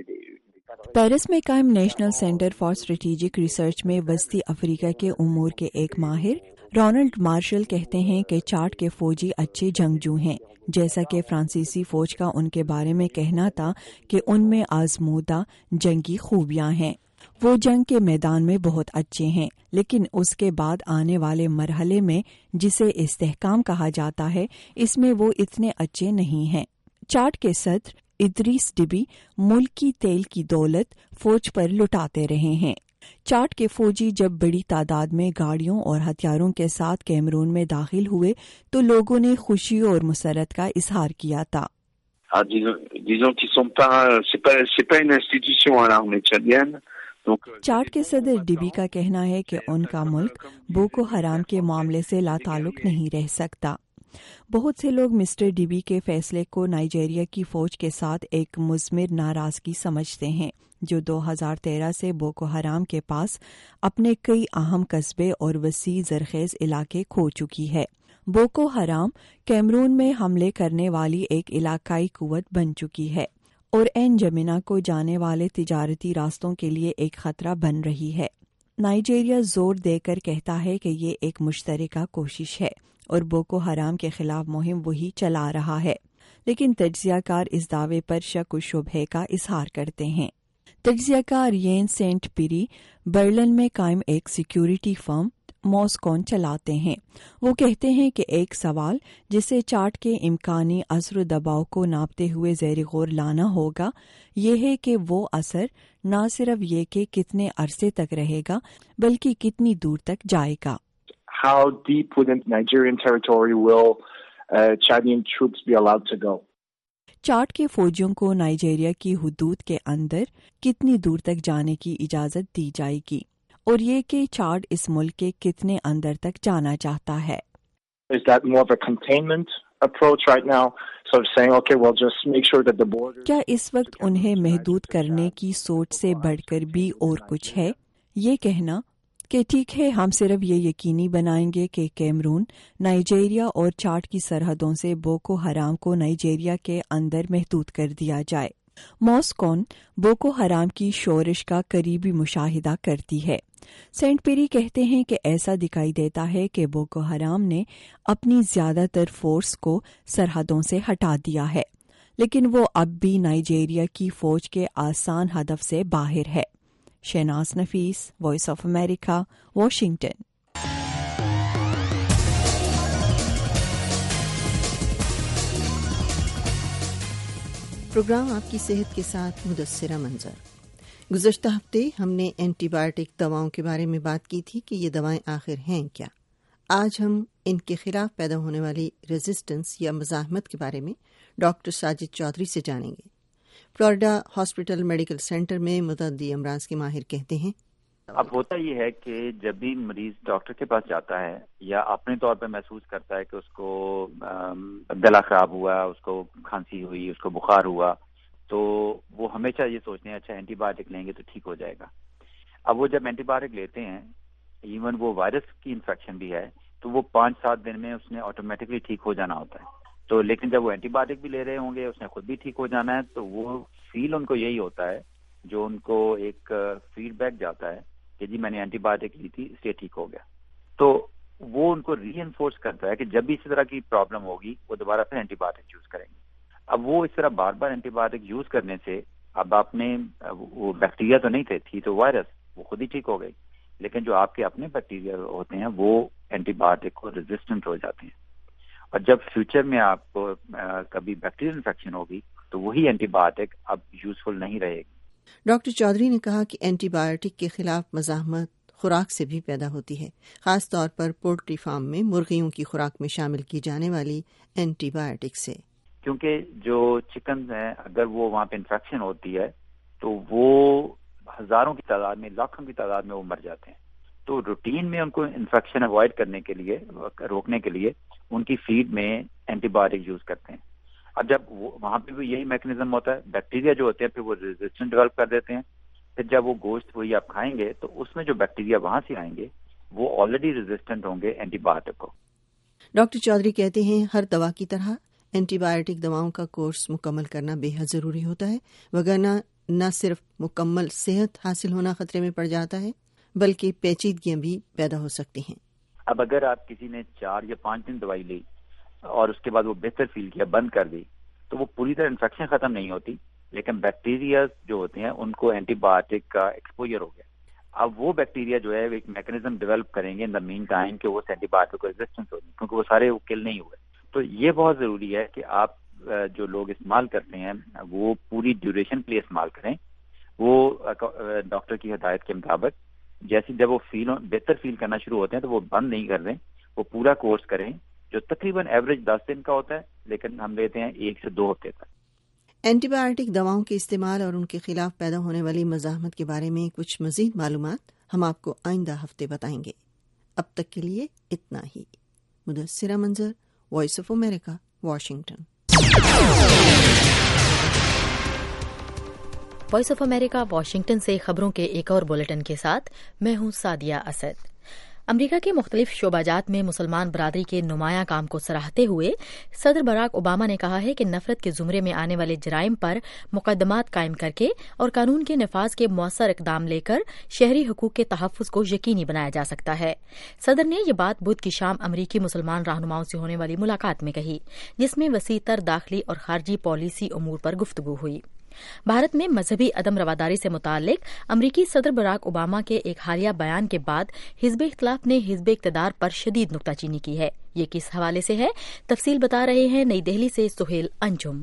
Paris میں قائم national centre for strategic research میں وسطی افریقہ کے امور کے ایک ماہر رونلڈ مارشل کہتے ہیں کہ چاڈ کے فوجی اچھے جنگجو ہیں، جیسا کہ فرانسیسی فوج کا ان کے بارے میں کہنا تھا کہ ان میں آزمودہ جنگی خوبیاں ہیں۔ وہ جنگ کے میدان میں بہت اچھے ہیں، لیکن اس کے بعد آنے والے مرحلے میں جسے استحکام کہا جاتا ہے اس میں وہ اتنے اچھے نہیں ہیں۔ چاڈ کے صدر ادریس ڈیبی ملک کی تیل کی دولت فوج پر لٹاتے رہے ہیں۔ چاڈ کے فوجی جب بڑی تعداد میں گاڑیوں اور ہتھیاروں کے ساتھ کیمرون میں داخل ہوئے تو لوگوں نے خوشی اور مسرت کا اظہار کیا تھا۔ Disons qu'ils sont pas, c'est pas une institution à l'armée tchadienne. Chad کے صدر ڈیبی کا کہنا ہے کہ ان کا ملک بوکو حرام کے معاملے سے لا تعلق نہیں رہ سکتا۔ بہت سے لوگ مسٹر ڈیبی کے فیصلے کو نائجیریا کی فوج کے ساتھ ایک مضمر ناراضگی سمجھتے ہیں، جو 2013 سے بوکو حرام کے پاس اپنے کئی اہم قصبے اور وسیع زرخیز علاقے کھو چکی ہے۔ बोको हराम कैमरून में हमले करने वाली एक इलाकाई कुव्वत बन चुकी है और एन जमीना को जाने वाले तिजारती रास्तों के लिए एक खतरा बन रही है। नाइजीरिया जोर देकर कहता है कि ये एक मुश्तरका कोशिश है और बोको हराम के खिलाफ मुहिम वही चला रहा है, लेकिन तज्जियाकार इस दावे पर शक व शुबहे का इजहार करते हैं। तज्जियाकार येन सेंट पिरी बर्लिन में कायम एक सिक्योरिटी फर्म मॉस्कॉन चलाते हैं। वो कहते हैं कि एक सवाल जिसे चार्ट के इम्कानी असर दबाव को नापते हुए ज़ेर गौर लाना होगा ये है कि वो असर न सिर्फ ये कि कितने अरसे तक रहेगा बल्कि कितनी दूर तक जाएगा। How deep within Nigerian territory will Chadian troops be allowed to go? Chad के फौजियों को नाइजीरिया की हुदूद के अंदर कितनी दूर तक जाने की इजाज़त दी जाएगी और ये कि चार्ट इस मुल्क के कितने अंदर तक जाना चाहता है। Is that more of a containment approach right now? Sort of saying, okay, well, just make sure that the border. क्या इस वक्त उन्हें महदूद करने की सोच से बढ़कर भी और कुछ है? ये कहना कि ठीक है, हम सिर्फ ये यकीनी बनाएंगे कि कैमरून, नाइजीरिया और चाड की सरहदों से बोको हराम को नाइजीरिया के अंदर महदूद कर दिया जाए। मॉस्कॉन बोको हराम की शोरिश का करीबी मुशाहिदा करती है। सेंट पेरी कहते हैं कि ऐसा दिखाई देता है कि बोको हराम ने अपनी ज्यादातर फोर्स को सरहदों से हटा दिया है, लेकिन वो अब भी नाइजीरिया की फौज के आसान हदफ से बाहर है। Shahnaz Nafees, voice of America, Washington. Programme आपकी सेहत के साथ मुदस्सिरा मंजर। गुज़श्ता हफ्ते हमने एंटीबायोटिक दवाओं के बारे में बात की थी कि ये दवाएं आखिर हैं क्या। आज हम इनके खिलाफ पैदा होने वाली रेजिस्टेंस या मज़ाहमत के बारे में डॉक्टर साजिद चौधरी से जानेंगे। फ्लोरिडा हॉस्पिटल मेडिकल सेंटर में मुतअद्दी अमराज के माहिर कहते हैं, अब होता ये है कि जब भी मरीज डॉक्टर के पास जाता है या अपने तौर पर महसूस करता है कि उसको गला खराब हुआ, उसको खांसी हुई, उसको बुखार हुआ, तो वो हमेशा ये सोचते हैं अच्छा एंटीबायोटिक लेंगे तो ठीक हो जाएगा। अब वो जब एंटीबायोटिक लेते हैं, इवन वो वायरस की इन्फेक्शन भी है, तो वो 5-7 दिन में उसने ऑटोमेटिकली ठीक हो जाना होता है। तो लेकिन जब वो एंटीबायोटिक भी ले रहे होंगे, उसने खुद भी ठीक हो जाना है, तो वो फील उनको यही होता है, जो उनको एक फीडबैक जाता है कि जी मैंने एंटीबायोटिक ली थी इसलिए ठीक हो गया। तो वो उनको रीइंफोर्स करता है कि जब भी इस तरह की प्रॉब्लम होगी वो दोबारा फिर एंटीबायोटिक यूज करेंगे। अब वो इस तरह बार बार एंटीबायोटिक यूज करने से अब आपने वो बैक्टीरिया तो नहीं थी तो वायरस, वो खुद ही ठीक हो गई, लेकिन जो आपके अपने बैक्टीरिया होते हैं वो एंटीबायोटिक को रेजिस्टेंट हो जाते हैं। और जब फ्यूचर में आपको कभी बैक्टीरियल इन्फेक्शन होगी तो वही एंटीबायोटिक अब यूजफुल नहीं रहेगी। डॉक्टर चौधरी ने कहा कि एंटीबायोटिक के खिलाफ मज़ाहमत खुराक से भी पैदा होती है, खास तौर पर पोल्ट्री फार्म में मुर्गियों की खुराक में शामिल की जाने वाली एंटीबायोटिक से। क्योंकि जो चिकन है अगर वो वहाँ पे इन्फेक्शन होती है तो वो हजारों की तादाद में, लाखों की तादाद में वो मर जाते हैं। तो रूटीन में उनको इन्फेक्शन अवॉइड करने के लिए, रोकने के लिए उनकी फीड में एंटीबायोटिक यूज करते हैं। अब जब वहाँ पे भी यही मैकेनिज्म होता है, बैक्टीरिया जो होते हैं फिर वो रेजिस्टेंट डेवलप कर देते हैं। फिर जब वो गोश्त वही आप खाएंगे तो उसमें जो बैक्टीरिया वहां से आएंगे वो ऑलरेडी रेजिस्टेंट होंगे एंटीबायोटिक को। डॉक्टर चौधरी कहते हैं हर दवा की तरह एंटीबायोटिक दवाओं का कोर्स मुकम्मल करना बेहद ज़रूरी होता है, वगरना न सिर्फ मुकम्मल सेहत हासिल होना खतरे में पड़ जाता है बल्कि पेचीदगियां भी पैदा हो सकती हैं। अब अगर आप किसी ने 4 या 5 दिन दवाई ली और उसके बाद वो बेहतर फील किया, बंद कर दी, तो वो पूरी तरह इन्फेक्शन खत्म नहीं होती, लेकिन बैक्टीरिया जो होते हैं उनको एंटीबायोटिक का एक्सपोजर हो गया। अब वो बैक्टीरिया जो है एक मैकेनिज्म डेवलप करेंगे इन द मीन टाइम कि वो एंटीबायोटिक को रेजिस्टेंस होगी, क्योंकि वो सारे किल नहीं हुए। तो ये बहुत जरूरी है कि आप जो लोग इस्तेमाल करते हैं वो पूरी ड्यूरेशन के लिए इस्तेमाल करें, वो डॉक्टर की हिदायत के मुताबिक। जैसे जब वो बेहतर फील करना शुरू होते हैं तो वो बंद नहीं कर दें, वो पूरा कोर्स करें जो तकरीबन एवरेज 10 दिन का होता है, लेकिन हम लेते हैं 1 से 2 हफ्ते तक। एंटीबायोटिक दवाओं के इस्तेमाल और उनके खिलाफ पैदा होने वाली मज़ाहमत के बारे में कुछ मज़ीद मालूमात हम आपको आइंदा हफ्ते बताएंगे। अब तक के लिए इतना ही। Mudassira Manzar, voice of America, Washington. Voice of America Washington से खबरों के एक और बुलेटिन के साथ मैं हूं सादिया असद। امریکہ کے مختلف شعبہ جات میں مسلمان برادری کے نمایاں کام کو سراہتے ہوئے صدر براک اوباما نے کہا ہے کہ نفرت کے زمرے میں آنے والے جرائم پر مقدمات قائم کر کے اور قانون کے نفاذ کے مؤثر اقدام لے کر شہری حقوق کے تحفظ کو یقینی بنایا جا سکتا ہے۔ صدر نے یہ بات بدھ کی شام امریکی مسلمان رہنماؤں سے ہونے والی ملاقات میں کہی، جس میں وسیع تر داخلی اور خارجی پالیسی امور پر گفتگو ہوئی۔ بھارت میں مذہبی عدم رواداری سے متعلق امریکی صدر براک اوباما کے ایک حالیہ بیان کے بعد حزب اختلاف نے حزب اقتدار پر شدید نکتہ چینی کی ہے۔ یہ کس حوالے سے ہے، تفصیل بتا رہے ہیں نئی دہلی سے سہیل انجم۔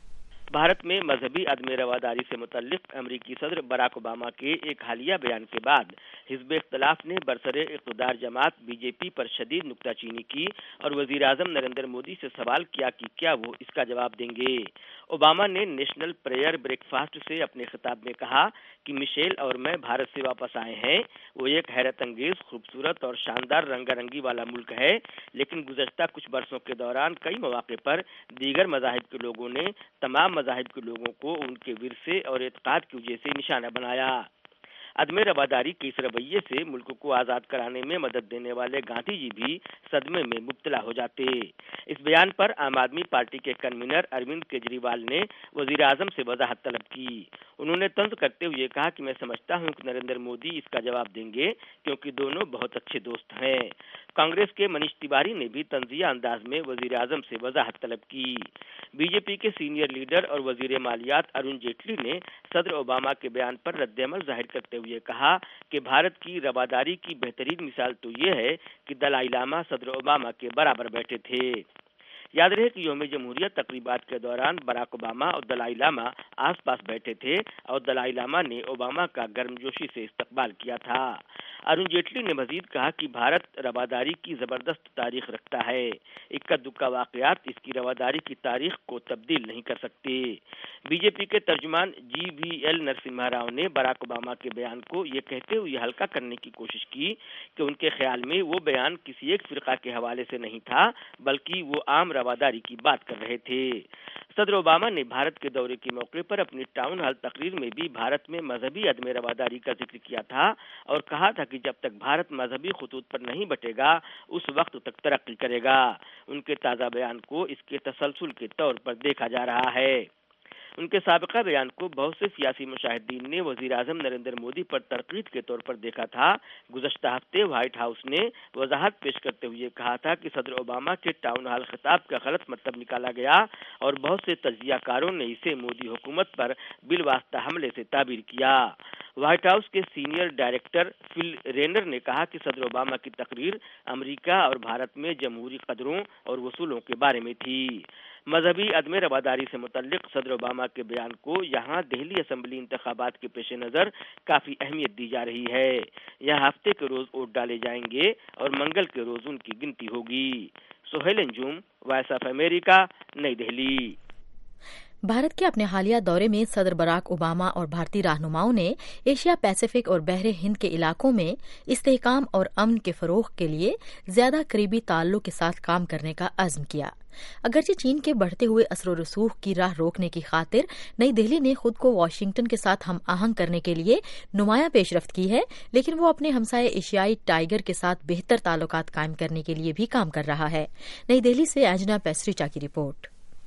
بھارت میں مذہبی عدم رواداری سے متعلق امریکی صدر براک اوباما کے ایک حالیہ بیان کے بعد حزب اختلاف نے برسر اقتدار جماعت بی جے پی پر شدید نکتہ چینی کی اور وزیر اعظم نریندر مودی سے سوال کیا کہ کیا وہ اس کا جواب دیں گے۔ اوباما نے نیشنل پریئر بریک فاسٹ سے اپنے خطاب میں کہا کہ مشیل اور میں بھارت سے واپس آئے ہیں۔ وہ ایک حیرت انگیز، خوبصورت اور شاندار رنگا رنگی والا ملک ہے، لیکن گزشتہ کچھ برسوں کے دوران کئی مواقع پر دیگر مذاہب کے لوگوں نے تمام مذاہب کے لوگوں کو ان کے ورثے اور اعتقاد کی وجہ سے نشانہ بنایا۔ عدم رواداری کے اس رویے سے ملک کو آزاد کرانے میں مدد دینے والے گاندھی جی بھی صدمے میں مبتلا ہو جاتے۔ اس بیان پر عام آدمی پارٹی کے کنوینر اروند کیجریوال نے وزیر اعظم سے وضاحت طلب کی۔ انہوں نے طنز کرتے ہوئے کہا کہ میں سمجھتا ہوں کہ نریندر مودی اس کا جواب دیں گے کیونکہ دونوں بہت اچھے دوست ہیں۔ کانگریس کے منیش تیواری نے بھی طنزیہ انداز میں وزیر اعظم سے وضاحت طلب کی۔ بی جے پی کے سینئر لیڈر اور وزیر مالیات ارون جیٹلی نے صدر اوباما کے بیان پر رد عمل ظاہر کرتے ہوئے کہا کہ بھارت کی رواداری کی بہترین مثال تو یہ ہے کہ دلائی لاما صدر اوباما کے برابر بیٹھے تھے۔ یاد رہے کہ یوم جمہوریہ تقریبات کے دوران براک اوباما اور دلائی لاما آس پاس بیٹھے تھے اور دلائی لاما نے اوباما کا گرمجوشی سے استقبال کیا تھا۔ ارون جیٹلی نے مزید کہا کہ بھارت رواداری کی زبردست تاریخ رکھتا ہے۔ اکا دکا واقعات اس کی رواداری کی تاریخ کو تبدیل نہیں کر سکتے۔ بی جے پی کے ترجمان G V L Narasimha Rao نے براک اوباما کے بیان کو یہ کہتے ہوئے ہلکا کرنے کی کوشش کی کہ ان کے خیال میں وہ بیان کسی ایک فرقہ کے حوالے سے نہیں تھا بلکہ وہ عام رواداری کی بات کر رہے تھے۔ صدر اوباما نے بھارت کے دورے کے موقع پر اپنی ٹاؤن ہال تقریر میں بھی بھارت میں مذہبی عدم رواداری کا ذکر کیا تھا اور کہا تھا کہ جب تک بھارت مذہبی خطوط پر نہیں بٹے گا اس وقت تک ترقی کرے گا۔ ان کے تازہ بیان کو اس کے تسلسل کے طور پر دیکھا جا رہا ہے۔ ان کے سابقہ بیان کو بہت سے سیاسی مشاہدین نے وزیر اعظم نریندر مودی پر تنقید کے طور پر دیکھا تھا۔ گزشتہ ہفتے وائٹ ہاؤس نے وضاحت پیش کرتے ہوئے کہا تھا کہ صدر اوباما کے ٹاؤن ہال خطاب کا غلط مطلب نکالا گیا اور بہت سے تجزیہ کاروں نے اسے مودی حکومت پر بالواسطہ حملے سے تعبیر کیا۔ وائٹ ہاؤس کے سینئر ڈائریکٹر فل رینر نے کہا کہ صدر اوباما کی تقریر امریکہ اور بھارت میں جمہوری قدروں اور اصولوں کے بارے میں تھی۔ مذہبی عدم رواداری سے متعلق صدر اوباما کے بیان کو یہاں دہلی اسمبلی انتخابات کے پیش نظر کافی اہمیت دی جا رہی ہے۔ یہاں ہفتے کے روز ووٹ ڈالے جائیں گے اور منگل کے روز ان کی گنتی ہوگی۔ Sohail Anjum, voice of America, نئی دہلی۔ بھارت کے اپنے حالیہ دورے میں صدر براک اوباما اور بھارتی رہنماؤں نے ایشیا پیسیفک اور بحر ہند کے علاقوں میں استحکام اور امن کے فروغ کے لیے زیادہ قریبی تعلق کے ساتھ کام کرنے کا عزم کیا۔ اگرچہ چین کے بڑھتے ہوئے اثر و رسوخ کی راہ روکنے کی خاطر نئی دہلی نے خود کو واشنگٹن کے ساتھ ہم آہنگ کرنے کے لیے نمایاں پیش رفت کی ہے، لیکن وہ اپنے ہمسائے ایشیائی ٹائیگر کے ساتھ بہتر تعلقات قائم کرنے کے لیے بھی کام کر رہا ہے۔ نئی دہلی سے انجنا پیسریچا کی رپورٹ۔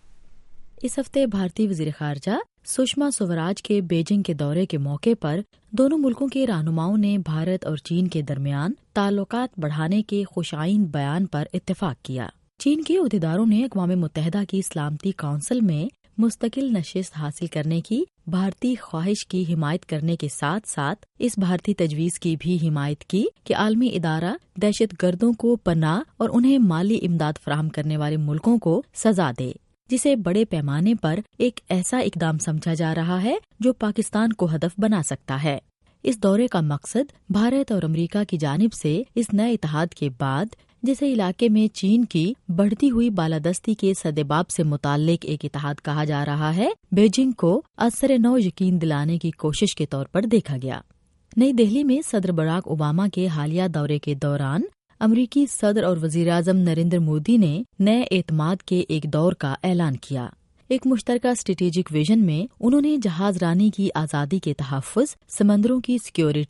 اس ہفتے بھارتی وزیر خارجہ سشما سوراج کے بیجنگ کے دورے کے موقع پر دونوں ملکوں کے رہنماؤں نے بھارت اور چین کے درمیان تعلقات بڑھانے کے خوشائند بیان پر اتفاق کیا۔ چین کے عہدیداروں نے اقوام متحدہ کی سلامتی کونسل میں مستقل نشست حاصل کرنے کی بھارتی خواہش کی حمایت کرنے کے ساتھ ساتھ اس بھارتی تجویز کی بھی حمایت کی کہ عالمی ادارہ دہشت گردوں کو پناہ اور انہیں مالی امداد فراہم کرنے والے ملکوں کو سزا دے، جسے بڑے پیمانے پر ایک ایسا اقدام سمجھا جا رہا ہے جو پاکستان کو ہدف بنا سکتا ہے۔ اس دورے کا مقصد بھارت اور امریکہ کی جانب سے اس نئے اتحاد کے بعد جسے علاقے میں چین کی بڑھتی ہوئی بالادستی کے سدباب سے متعلق ایک اتحاد کہا جا رہا ہے، بیجنگ کو اثر نو یقین دلانے کی کوشش کے طور پر دیکھا گیا۔ نئی دہلی میں صدر براک اوباما کے حالیہ دورے کے دوران امریکی صدر اور وزیراعظم نریندر مودی نے نئے اعتماد کے ایک دور کا اعلان کیا۔ ایک مشترکہ اسٹریٹجک ویژن میں انہوں نے جہاز رانی کی آزادی کے تحفظ، سمندروں کی سیکیورٹی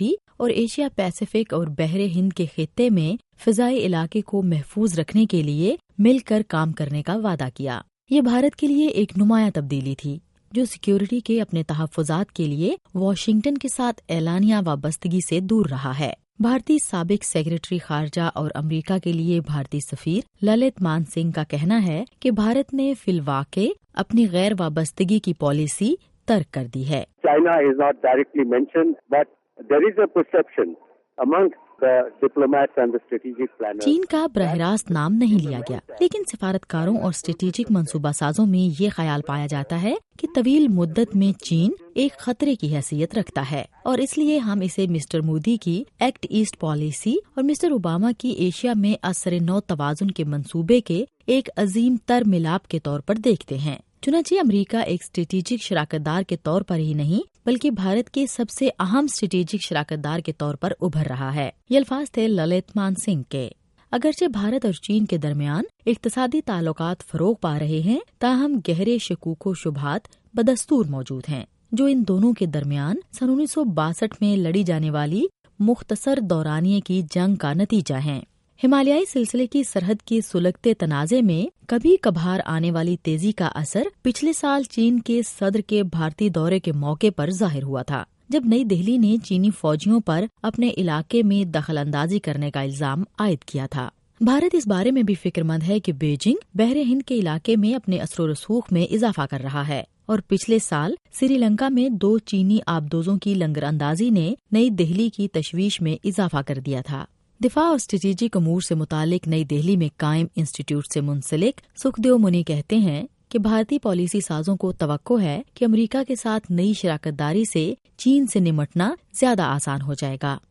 اور ایشیا پیسفک اور بحر ہند کے خطے میں فضائی علاقے کو محفوظ رکھنے کے لیے مل کر کام کرنے کا وعدہ کیا۔ یہ بھارت کے لیے ایک نمایاں تبدیلی تھی جو سیکیورٹی کے اپنے تحفظات کے لیے واشنگٹن کے ساتھ اعلانیہ وابستگی سے دور رہا ہے۔ بھارتی سابق سیکرٹری خارجہ اور امریکہ کے لیے بھارتی سفیر للت مان سنگھ کا کہنا ہے کہ بھارت نے فی الواقع اپنی غیر وابستگی کی پالیسی ترک کر دی ہے۔ China is not directly mentioned, but there is a perception amongst the diplomats and the strategic planners. چین کا براہ راست نام نہیں لیا گیا، لیکن سفارتکاروں اور اسٹریٹجک منصوبہ سازوں میں یہ خیال پایا جاتا ہے کہ طویل مدت میں چین ایک خطرے کی حیثیت رکھتا ہے اور اس لیے ہم اسے مسٹر مودی کی ایکٹ ایسٹ پالیسی اور مسٹر اوباما کی ایشیا میں اثر نو توازن کے منصوبے کے ایک عظیم تر ملاپ کے طور پر دیکھتے ہیں۔ چنانچہ امریکہ ایک اسٹریٹجک شراکت دار کے طور پر ہی نہیں بلکہ بھارت کے سب سے اہم اسٹریٹجک شراکت دار کے طور پر ابھر رہا ہے۔ یہ الفاظ تھے للت مان سنگھ کے۔ اگرچہ بھارت اور چین کے درمیان اقتصادی تعلقات فروغ پا رہے ہیں، تاہم گہرے شکوک و شبہات بدستور موجود ہیں جو ان دونوں کے درمیان سن 1962 میں لڑی جانے والی مختصر دورانیے کی جنگ کا نتیجہ ہیں۔ ہمالیائی سلسلے کی سرحد کے سلگتے تنازع میں کبھی کبھار آنے والی تیزی کا اثر پچھلے سال چین کے صدر کے بھارتی دورے کے موقع پر ظاہر ہوا تھا، جب نئی دہلی نے چینی فوجیوں پر اپنے علاقے میں دخل اندازی کرنے کا الزام عائد کیا تھا۔ بھارت اس بارے میں بھی فکر مند ہے کہ بیجنگ بحر ہند کے علاقے میں اپنے اثر و رسوخ میں اضافہ کر رہا ہے اور پچھلے سال سری لنکا میں 2 چینی آبدوزوں کی لنگر اندازی نے نئی دہلی کی تشویش میں اضافہ کر دیا تھا۔ دفاع اور اسٹریٹجک امور سے متعلق نئی دہلی میں قائم انسٹیٹیوٹ سے منسلک سکھدیو منی کہتے ہیں کہ بھارتی پالیسی سازوں کو توقع ہے کہ امریکہ کے ساتھ نئی شراکت داری سے چین سے نمٹنا زیادہ آسان ہو جائے گا۔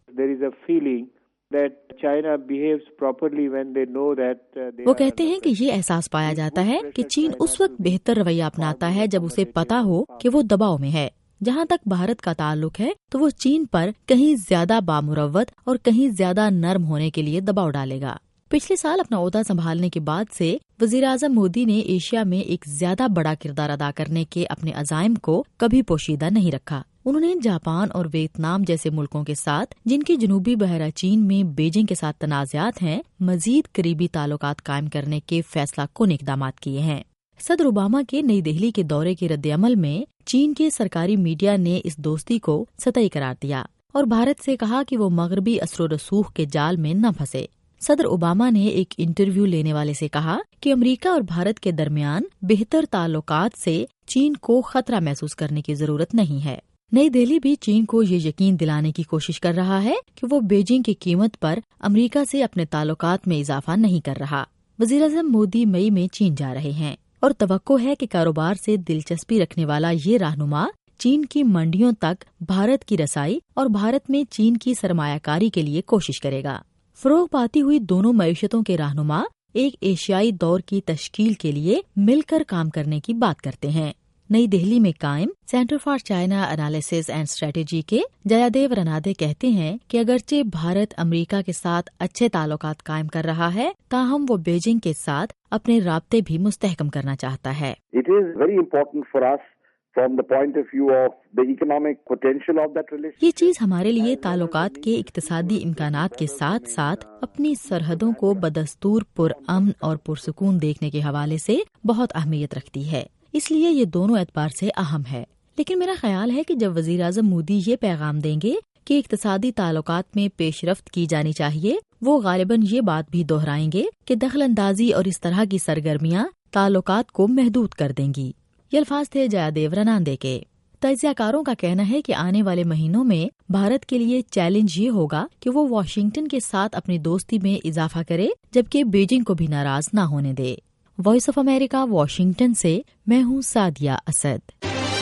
وہ کہتے ہیں کہ یہ احساس پایا جاتا ہے کہ چین اس وقت بہتر رویہ اپناتا ہے جب اسے پتا ہو کہ وہ دباؤ میں ہے۔ جہاں تک بھارت کا تعلق ہے تو وہ چین پر کہیں زیادہ بامروت اور کہیں زیادہ نرم ہونے کے لیے دباؤ ڈالے گا۔ پچھلے سال اپنا عہدہ سنبھالنے کے بعد سے وزیراعظم مودی نے ایشیا میں ایک زیادہ بڑا کردار ادا کرنے کے اپنے عزائم کو کبھی پوشیدہ نہیں رکھا۔ انہوں نے جاپان اور ویتنام جیسے ملکوں کے ساتھ، جن کی جنوبی بحیرہ چین میں بیجنگ کے ساتھ تنازعات ہیں، مزید قریبی تعلقات قائم کرنے کے فیصلہ کن اقدامات کیے ہیں۔ صدر اوباما کے نئی دہلی کے دورے کے رد عمل میں چین کے سرکاری میڈیا نے اس دوستی کو سطحی قرار دیا اور بھارت سے کہا کہ وہ مغربی اثر و رسوخ کے جال میں نہ پھنسے۔ صدر اوباما نے ایک انٹرویو لینے والے سے کہا کہ امریکہ اور بھارت کے درمیان بہتر تعلقات سے چین کو خطرہ محسوس کرنے کی ضرورت نہیں ہے۔ نئی دہلی بھی چین کو یہ یقین دلانے کی کوشش کر رہا ہے کہ وہ بیجنگ کی قیمت پر امریکہ سے اپنے تعلقات میں اضافہ نہیں کر رہا۔ وزیراعظم مودی مئی میں چین جا رہے ہیں اور توقع ہے کہ کاروبار سے دلچسپی رکھنے والا یہ رہنما چین کی منڈیوں تک بھارت کی رسائی اور بھارت میں چین کی سرمایہ کاری کے لیے کوشش کرے گا۔ فروغ پاتی ہوئی دونوں معیشتوں کے رہنما ایک ایشیائی دور کی تشکیل کے لیے مل کر کام کرنے کی بات کرتے ہیں۔ نئی دہلی میں قائم centre for China analysis and strategy کے جیادیو رنادے کہتے ہیں کہ اگرچہ بھارت امریکہ کے ساتھ اچھے تعلقات قائم کر رہا ہے، تاہم وہ بیجنگ کے ساتھ اپنے رابطے بھی مستحکم کرنا چاہتا ہے۔ It is very important for us from the point of view of the economic potential of that relationship. یہ چیز ہمارے لیے تعلقات کے اقتصادی امکانات کے ساتھ ساتھ اپنی سرحدوں کو بدستور پرامن اور پرسکون دیکھنے کے حوالے سے بہت اہمیت رکھتی ہے، اس لیے یہ دونوں اعتبار سے اہم ہے۔ لیکن میرا خیال ہے کہ جب وزیراعظم مودی یہ پیغام دیں گے کہ اقتصادی تعلقات میں پیش رفت کی جانی چاہیے، وہ غالباً یہ بات بھی دہرائیں گے کہ دخل اندازی اور اس طرح کی سرگرمیاں تعلقات کو محدود کر دیں گی۔ یہ الفاظ تھے جیادیو رنادے کے۔ تجزیہ کاروں کا کہنا ہے کہ آنے والے مہینوں میں بھارت کے لیے چیلنج یہ ہوگا کہ وہ واشنگٹن کے ساتھ اپنی دوستی میں اضافہ کرے، جبکہ بیجنگ کو بھی ناراض نہ ہونے دے۔ وائس آف امریکہ، واشنگٹن سے میں ہوں سعدیہ اسد۔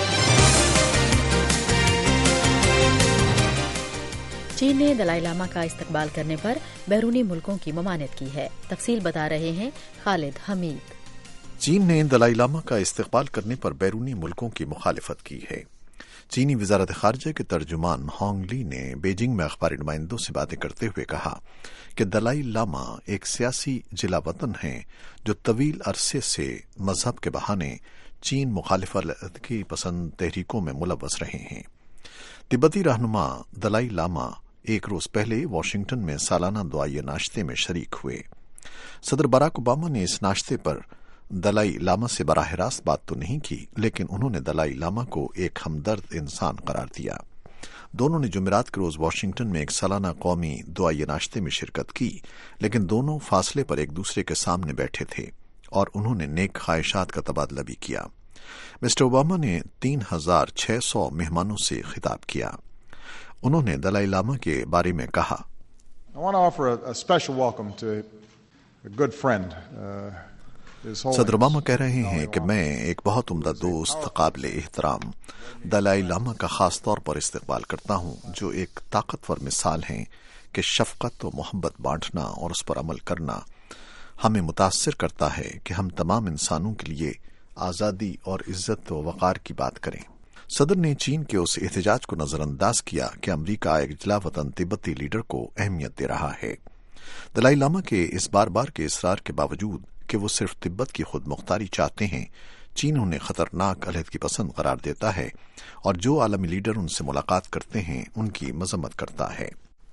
چین نے دلائی لاما کا استقبال کرنے پر بیرونی ملکوں کی ممانعت کی ہے۔ تفصیل بتا رہے ہیں خالد حمید۔ چین نے دلائی لاما کا استقبال کرنے پر بیرونی ملکوں کی مخالفت کی ہے۔ چینی وزارت خارجہ کے ترجمان ہانگ لی نے بیجنگ میں اخباری نمائندوں سے باتیں کرتے ہوئے کہا کہ دلائی لاما ایک سیاسی جلا وطن ہیں جو طویل عرصے سے مذہب کے بہانے چین مخالفت کی پسند تحریکوں میں ملوث رہے ہیں۔ تبتی رہنما دلائی لاما एक रोज पहले वाशिंगटन में सालाना दुआए नाश्ते में शरीक हुए। सदर बराक ओबामा ने इस नाश्ते पर दलाई लामा से बराह रास्त बात तो नहीं की, लेकिन उन्होंने दलाई लामा को एक हमदर्द इंसान करार दिया। दोनों ने जुमेरात के रोज वाशिंगटन में एक सालाना कौमी दुआए नाश्ते में शिरकत की, लेकिन दोनों फासले पर एक दूसरे के सामने बैठे थे और उन्होंने नेक ख्वाहिशात का तबादला भी किया। मिस्टर ओबामा ने 3600 मेहमानों से खिताब किया। उन्होंने दलाई लामा के बारे में कहा, I want to offer a special welcome to a good friend. सदर ओबामा कह रहे हैं कि मैं एक बहुत उम्दा दोस्त काबिल एहतराम दलाई लामा का खास तौर पर इस्तकबाल करता हूं, जो एक ताकतवर मिसाल हैं कि शफकत और मोहब्बत बांटना और उस पर अमल करना हमें मुतासिर करता है कि हम तमाम इंसानों के लिए आज़ादी और इज्जत व वक़ार की बात करें। सदर ने चीन के उस एहतजाज को नजरअंदाज किया कि अमरीका एक जलावतन तिब्बती लीडर को अहमियत दे रहा है। दलाई लामा के इस बार बार के इसरार के बावजूद कि वो सिर्फ तिब्बत की खुद मुख्तारी चाहते हैं, चीन उन्हें खतरनाक अलहदगी पसंद करार देता है और जो आलमी लीडर उनसे मुलाकात करते हैं उनकी मजम्मत करता है।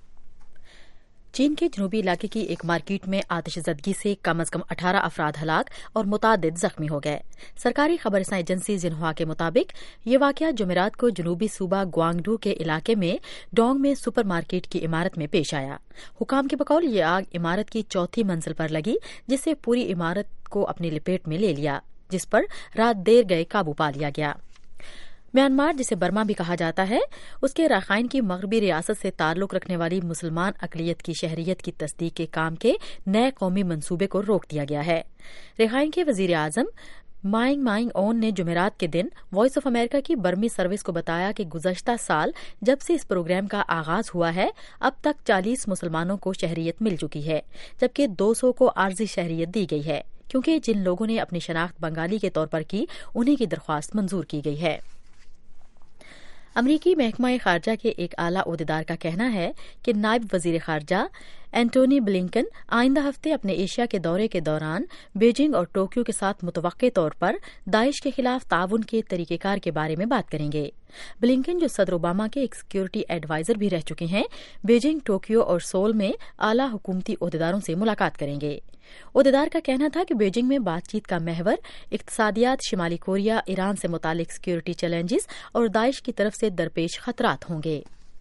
चीन के जनूबी इलाके की एक मार्केट में आतिशज़दगी से कम अज कम 18 अफराद हलाक और मुतादिद जख्मी हो गए। सरकारी खबरसां एजेंसी जिन्हुआ के मुताबिक ये वाकया जुमेरात को जनूबी सूबा ग्वांगडू के इलाके में डोंग में सुपर मार्केट की इमारत में पेश आया। हुकाम के बकौल ये आग इमारत की चौथी मंजिल पर लगी, जिससे पूरी इमारत को अपनी लपेट में ले लिया, जिस पर रात देर गए काबू पा लिया गया। म्यांमार, जिसे बर्मा भी कहा जाता है, उसके राखाइन की मगरबी रियासत से ताल्लुक रखने वाली मुसलमान अकलियत की शहरियत की तस्दीक के काम के नए कौमी मंसूबे को रोक दिया गया है। राखाइन के वजीर आजम माइंग माइंग ओन ने जुमेरात के दिन वॉइस ऑफ अमेरिका की बर्मी सर्विस को बताया कि गुज़श्ता साल जब से इस प्रोग्राम का आगाज हुआ है, अब तक 40 मुसलमानों को शहरियत मिल चुकी है, जबकि 200 को आर्जी शहरियत दी गई है, क्योंकि जिन लोगों ने अपनी शनाख्त बंगाली के तौर पर की, उन्हीं की दरख्वास्त मंजूर की गई है। अमरीकी महकमा खारजा के एक आला ओहदेदार का कहना है कि नायब वजीर खारजा एंटोनी ब्लिंकन आइंदा हफ्ते अपने एशिया के दौरे के दौरान बीजिंग और टोक्यो के साथ मुतवक्के तौर पर दाइश के खिलाफ ताउन के तरीकेकार के बारे में बात करेंगे। ब्लिंकन, जो सदर ओबामा के एक सिक्योरिटी एडवाइजर भी रह चुके हैं, बीजिंग, टोक्यो और सोल में आला हुकूमती ओहदेदारों से मुलाकात करेंगे। ओहदेदार का कहना था कि बीजिंग में बातचीत का महवर इक्तसादियात, शिमाली कोरिया, ईरान से मुतालिक सिक्योरिटी चैलेंजेस और दाइश की तरफ से दरपेश खतरात होंगे।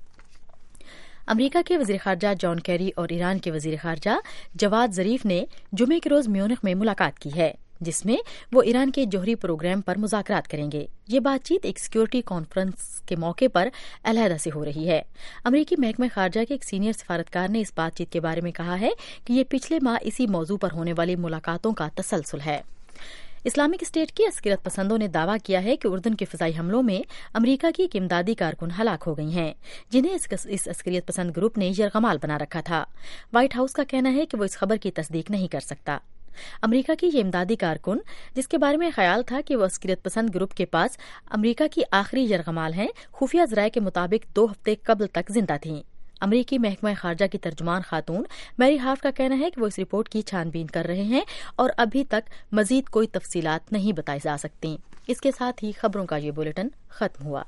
अमरीका के वजीर खारजा जॉन कैरी और ईरान के वजीर खारजा जवाद जरीफ ने जुमे के रोज म्यूनिख में मुलाकात की है, जिसमें वो ईरान के जोहरी प्रोग्राम पर मुज़ाकरात करेंगे। ये बातचीत एक सिक्योरिटी कॉन्फ्रेंस के मौके पर अलहदा से हो रही है। अमरीकी महकमा खारजा के एक सीनियर सिफारतकार ने इस बातचीत के बारे में कहा है कि ये पिछले माह इसी मौजू पर होने वाली मुलाकातों का तसलसल है। इस्लामिक स्टेट की अस्किरत पसंदों ने दावा किया है कि उर्दन के फिजाई हमलों में अमरीका की एक इमदादी कारकुन हलाक हो गई हैं, जिन्हें इस अस्किरत पसंद ग्रुप ने यरगमाल बना रखा था। व्हाइट हाउस का कहना है कि वो इस खबर की तस्दीक नहीं कर सकता। अमरीका की ये इमदादी कारकुन, जिसके बारे में ख्याल था कि वो अस्किरत पसंद ग्रुप के पास अमरीका की आखिरी यरगमाल हैं, खुफिया जराये के मुताबिक 2 हफ्ते कबल तक जिंदा थीं। अमरीकी महकमा खारजा की तर्जुमान खातून मैरी हार्फ का कहना है कि वो इस रिपोर्ट की छानबीन कर रहे हैं और अभी तक मजीद कोई तफसीलात नहीं बताई जा सकती। इसके साथ ही खबरों का ये बुलेटिन खत्म हुआ।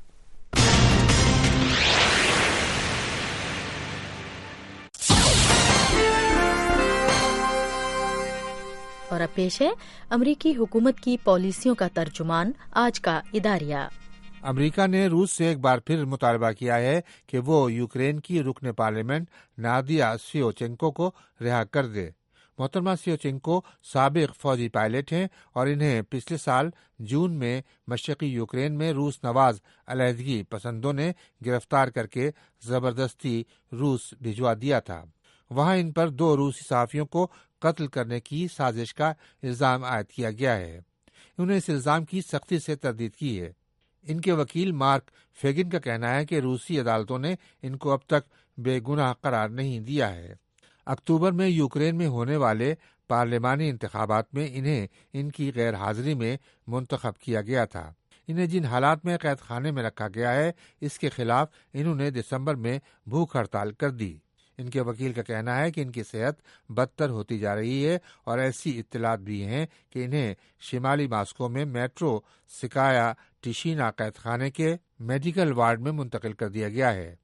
और अब पेश है अमरीकी हुकूमत की पॉलिसियों का तर्जुमान, आज का इदारिया। अमेरिका ने रूस से एक बार फिर मुतालबा किया है कि वो यूक्रेन की रुकन पार्लियामेंट नादिया सियोचेंको को रिहा कर दे। मोहतरमा सियोचेंको साबिक फौजी पायलट हैं और इन्हें पिछले साल जून में मशरकी यूक्रेन में रूस नवाज अलहदगी पसंदों ने गिरफ्तार करके जबरदस्ती रूस भिजवा दिया था। वहां इन पर 2 रूसी सहाफियों को कत्ल करने की साजिश का इल्जाम आयद किया गया है। उन्हें इस इल्जाम की सख्ती से तरदीद की है। इनके वकील मार्क फेगिन का कहना है कि रूसी अदालतों ने इनको अब तक बेगुनाह करार नहीं दिया है। अक्टूबर में यूक्रेन में होने वाले पार्लिमानी इंतखाबात में इन्हें इनकी गैर हाजिरी में मुंतखब किया गया था। इन्हें जिन हालात में कैद खाने में रखा गया है, इसके खिलाफ इन्होंने दिसंबर में भूख हड़ताल कर दी। इनके वकील का कहना है कि इनकी सेहत बदतर होती जा रही है और ऐसी इत्तलात भी हैं कि इन्हें शिमाली मास्को में मेट्रो सिकाया टिशीना कैद खाने के मेडिकल वार्ड में मुंतकिल कर दिया गया है।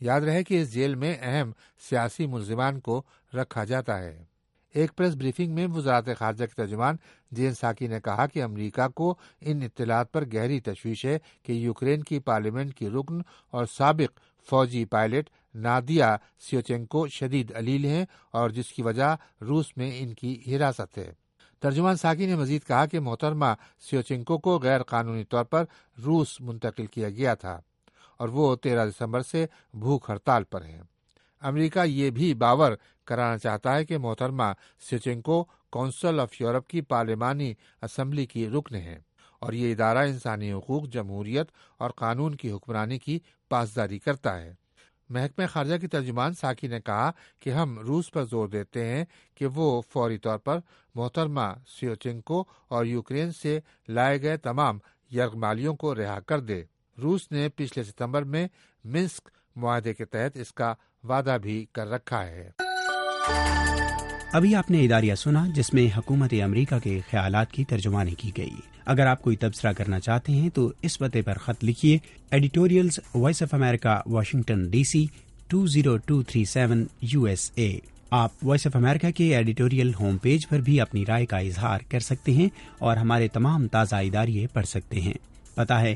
یاد رہے کہ اس جیل میں اہم سیاسی ملزمان کو رکھا جاتا ہے۔ ایک پریس بریفنگ میں وزارت خارجہ کے ترجمان جین ساکی نے کہا کہ امریکہ کو ان اطلاعات پر گہری تشویش ہے کہ یوکرین کی پارلیمنٹ کی رکن اور سابق فوجی پائلٹ نادیا سیوچینکو شدید علیل ہیں اور جس کی وجہ روس میں ان کی حراست ہے۔ ترجمان ساکی نے مزید کہا کہ محترمہ سیوچینکو کو غیر قانونی طور پر روس منتقل کیا گیا تھا اور وہ 13 دسمبر سے بھوک ہڑتال پر ہیں۔ امریکہ یہ بھی باور کرانا چاہتا ہے کہ محترمہ سیوچینکو کونسل آف یورپ کی پارلیمانی اسمبلی کی رکن ہیں اور یہ ادارہ انسانی حقوق، جمہوریت اور قانون کی حکمرانی کی پاسداری کرتا ہے۔ محکمہ خارجہ کی ترجمان ساکی نے کہا کہ ہم روس پر زور دیتے ہیں کہ وہ فوری طور پر محترمہ سیوچینکو اور یوکرین سے لائے گئے تمام یرغمالیوں کو رہا کر دے۔ روس نے پچھلے ستمبر میں منسک معاہدے کے تحت اس کا وعدہ بھی کر رکھا ہے۔ ابھی آپ نے اداریہ سنا جس میں حکومت امریکہ کے خیالات کی ترجمانی کی گئی۔ اگر آپ کوئی تبصرہ کرنا چاہتے ہیں تو اس پتے پر خط لکھیے، editorials voice of America, Washington D C 20237 USA۔ آپ وائس آف امریکہ کے ایڈیٹوریل ہوم پیج پر بھی اپنی رائے کا اظہار کر سکتے ہیں اور ہمارے تمام تازہ اداریے پڑھ سکتے ہیں۔ پتہ ہے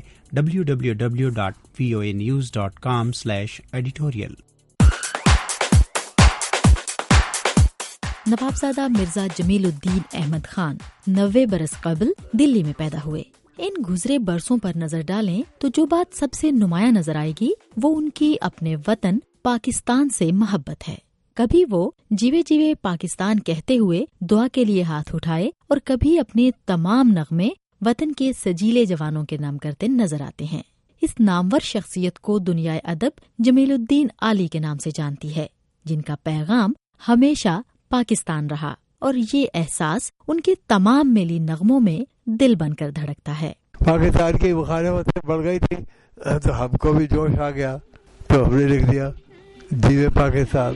www.voanews.com/editorial۔ نوابزادہ مرزا جمیل الدین احمد خان 90 برس قبل دلی میں پیدا ہوئے۔ ان گزرے برسوں پر نظر ڈالیں تو جو بات سب سے نمایاں نظر آئے گی وہ ان کی اپنے وطن پاکستان سے محبت ہے۔ کبھی وہ جیوے جیوے پاکستان کہتے ہوئے دعا کے لیے ہاتھ اٹھائے اور کبھی اپنے تمام نغمے وطن کے سجیلے جوانوں کے نام کرتے نظر آتے ہیں۔ اس نامور شخصیت کو دنیا ادب جمیل الدین عالی کے نام سے جانتی ہے، جن کا پیغام ہمیشہ پاکستان رہا اور یہ احساس ان کے تمام میلی نغموں میں دل بن کر دھڑکتا ہے۔ پاکستان کی مخالفت بڑھ گئی تھی تو ہم کو بھی جوش آ گیا تو ہم نے لکھ دیا جیوے پاکستان۔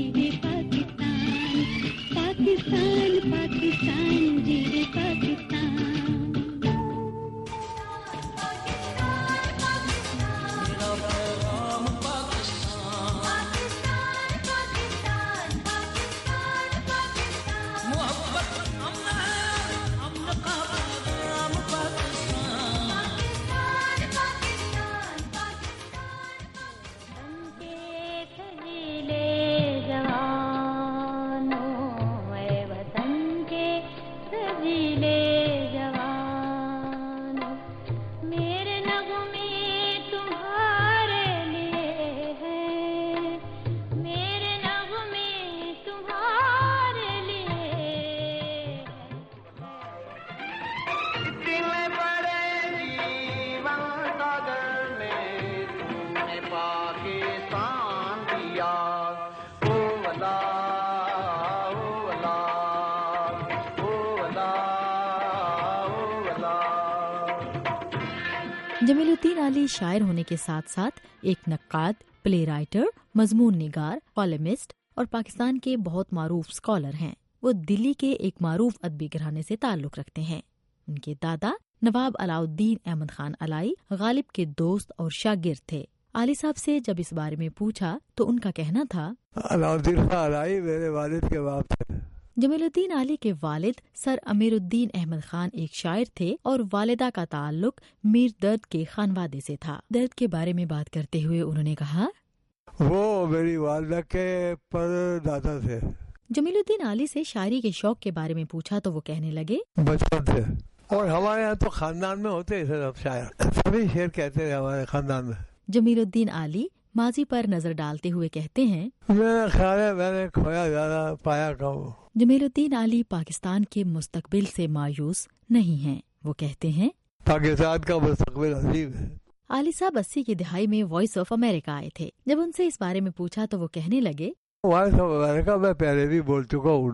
جمیل الدین عالی شاعر ہونے کے ساتھ ساتھ ایک نقاد، پلے رائٹر، مضمون نگار، کالمسٹ اور پاکستان کے بہت معروف اسکالر ہیں۔ وہ دلی کے ایک معروف ادبی گھرانے سے تعلق رکھتے ہیں۔ ان کے دادا نواب علاؤالدین احمد خان علائی غالب کے دوست اور شاگرد تھے۔ عالی صاحب سے جب اس بارے میں پوچھا تو ان کا کہنا تھا، علاؤالدین خان علائی میرے والد کے باپ تھے۔ جمیل الدین عالی کے والد سر امیر الدین احمد خان ایک شاعر تھے اور والدہ کا تعلق میر درد کے خانوادے سے تھا۔ درد کے بارے میں بات کرتے ہوئے انہوں نے کہا، وہ میری والدہ کے پر دادا تھے۔ جمیل الدین عالی سے شاعری کے شوق کے بارے میں پوچھا تو وہ کہنے لگے، بچپن سے، اور ہمارے یہاں تو خاندان میں ہوتے ہیں سب شاعر، سبھی شعر کہتے ہیں ہمارے خاندان میں۔ جمیل الدین عالی ماضی پر نظر ڈالتے ہوئے کہتے ہیں، میرا خیال ہے میں نے کھویا زیادہ پایا کم۔ جمیل الدین عالی پاکستان کے مستقبل سے مایوس نہیں ہیں۔ وہ کہتے ہیں، پاکستان کا مستقبل عظیم ہے۔ عالی صاحب 80 کی دہائی میں وائس آف امریکہ آئے تھے۔ جب ان سے اس بارے میں پوچھا تو وہ کہنے لگے، وائس آف امریکہ میں پہلے بھی بول چکا ہوں،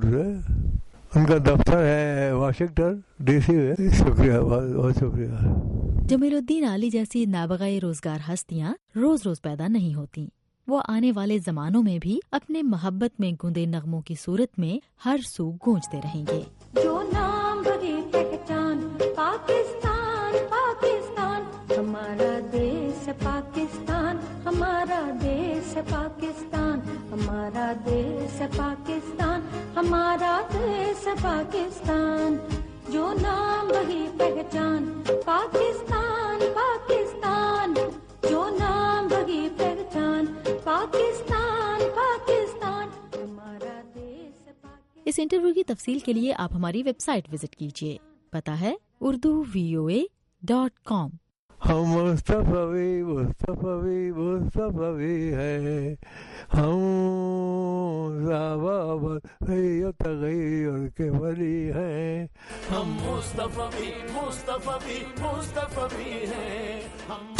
ان کا دفتر ہے واشنگٹن ڈی سی میں۔ شکریہ، بہت شکریہ۔ جمیل الدین عالی جیسی نابغہ روزگار ہستیاں روز روز پیدا نہیں ہوتی۔ وہ آنے والے زمانوں میں بھی اپنے محبت میں گوندے نغموں کی صورت میں ہر سو گونجتے رہیں گے۔ جو نام بڑی پہچان پاکستان، پاکستان ہمارا دیش، پاکستان ہمارا دیش، है पाकिस्तान, हमारा देश है पाकिस्तान, हमारा देश है पाकिस्तान, जो नाम वही पहचान, पाकिस्तान पाकिस्तान, जो नाम वही पहचान, पाकिस्तान पाकिस्तान, हमारा देश है पाकिस्तान। इस इंटरव्यू की तफसील के लिए आप हमारी वेबसाइट विजिट कीजिए। पता है urduvoa.com। हम मुस्तफवी मुस्तफवी मुस्तफवी है, हम तग़य्युर के वली हैं, हम मुस्तफवी मुस्तफवी मुस्तफवी हैं, हम।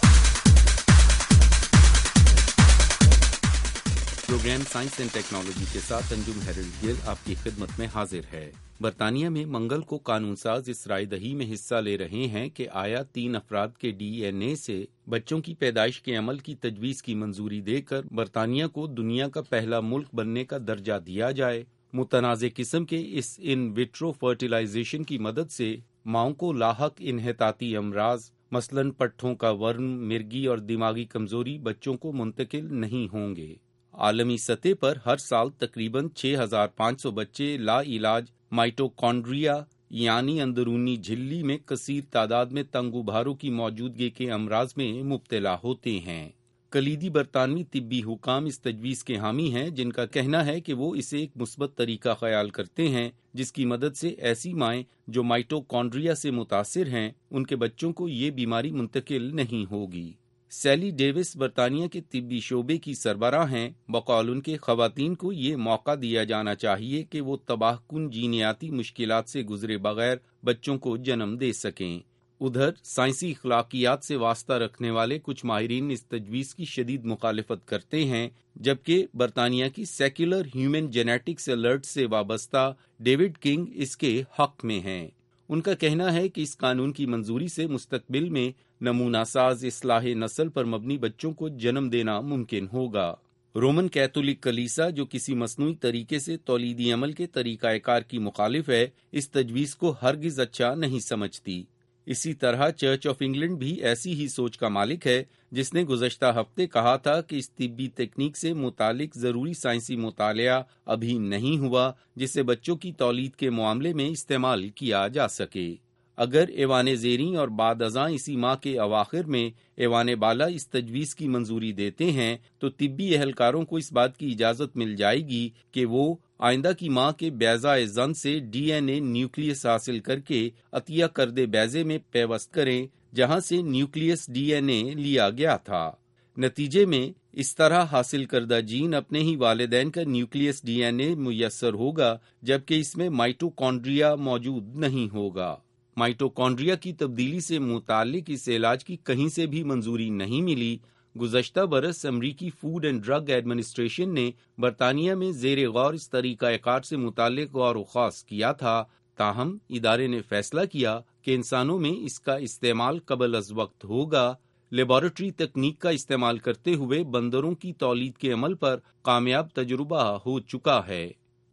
प्रोग्राम साइंस एंड टेक्नोलॉजी के साथ अंजुम हेरल्ड गिल आपकी खिदमत में हाजिर है। बरतानिया में मंगल को कानूनसाज इस रायदही में हिस्सा ले रहे हैं कि आया 3 अफराद के DNA से बच्चों की पैदाइश के अमल की तजवीज की मंजूरी देकर बरतानिया को दुनिया का पहला मुल्क बनने का दर्जा दिया जाए। मुतनाज़े किस्म के इस इन विट्रो फर्टिलाइजेशन की मदद से माओं को लाहक इन्हेताती अमराज मसलन पट्ठों का वर्म, मिर्गी और दिमागी कमजोरी बच्चों को मुंतकिल नहीं होंगे। आलमी सतह पर हर साल तकरीबन 6,500 बच्चे ला इलाज माइटोकॉन्ड्रिया यानी अंदरूनी झिल्ली में कसीर तादाद में तंगुभारों की मौजूदगी के अमराज में मुब्तला होते हैं। कलीदी बरतानवी तिब्बी हुकाम इस तजवीज़ के हामी हैं, जिनका कहना है कि वो इसे एक मुस्बत तरीका ख्याल करते हैं जिसकी मदद से ऐसी माएँ जो माइटोकॉन्ड्रिया से मुतासिर हैं उनके बच्चों को ये बीमारी मुंतकिल नहीं होगी। सैली डेविस बरतानिया के तिब्बी शोबे की सरबराह हैं। बकौल उनके खवातीन को ये मौका दिया जाना चाहिए कि वो तबाहकुन जीनियाती मुश्किलात से गुजरे बगैर बच्चों को जन्म दे सकें। उधर साइंसी इखलाकियात से वास्ता रखने वाले कुछ माहिरीन इस तजवीज़ की शदीद मुखालिफत करते हैं, जबकि बरतानिया की सेक्युलर ह्यूमन जेनेटिक्स अलर्ट से वाबस्ता डेविड किंग इसके हक में हैं। उनका कहना है कि इस कानून की मंजूरी से मुस्तकबिल में नमूना साज इस्लाह नस्ल पर मबनी बच्चों को जन्म देना मुमकिन होगा। रोमन कैथोलिक कलीसा जो किसी मसनूई तरीके से तौलीदी अमल के तरीक़ाकार की मुखालिफ है, इस तजवीज़ को हरगिज अच्छा नहीं समझती। इसी तरह चर्च ऑफ इंग्लैंड भी ऐसी ही सोच का मालिक है, जिसने गुज़श्ता हफ्ते कहा था कि इस तिब्बी तकनीक से मुतालिक ज़रूरी साइंसी मुतालिया अभी नहीं हुआ जिसे बच्चों की तौलीद के मामले में इस्तेमाल किया जा सके। अगर एवान ज़ेरी और बाद अज़ां इसी माह के अवाखिर में एवान बाला इस तजवीज़ की मंजूरी देते हैं तो तिब्बी अहलकारों को इस बात की इजाज़त मिल जाएगी कि वो आइंदा की माँ के बैज़ा जन से DNA न्यूक्लियस हासिल करके अतिया करदे बैज़े में पेवस्त करें जहाँ से न्यूक्लियस DNA लिया गया था। नतीजे में इस तरह हासिल करदा जीन अपने ही वालिदैन का न्यूक्लियस DNA मुयस्सर होगा, जबकि इसमें माइटोकॉन्ड्रिया मौजूद नहीं होगा। माइटोकॉन्ड्रिया की तब्दीली से मुतालिक इस इलाज की कहीं से भी मंजूरी नहीं मिली। गुज़श्ता बरस अमरीकी फूड एंड ड्रग एडमिनिस्ट्रेशन ने बरतानिया में ज़ेर गौर इस तरीक़ाकार से मुतालिक गौर ख़ास किया था, ताहम इदारे ने फैसला किया कि इंसानों में इसका इस्तेमाल कबल अज़ वक्त होगा। लेबॉरेटरी तकनीक का इस्तेमाल करते हुए बंदरों की तौलीद के अमल पर कामयाब तजुर्बा हो चुका है।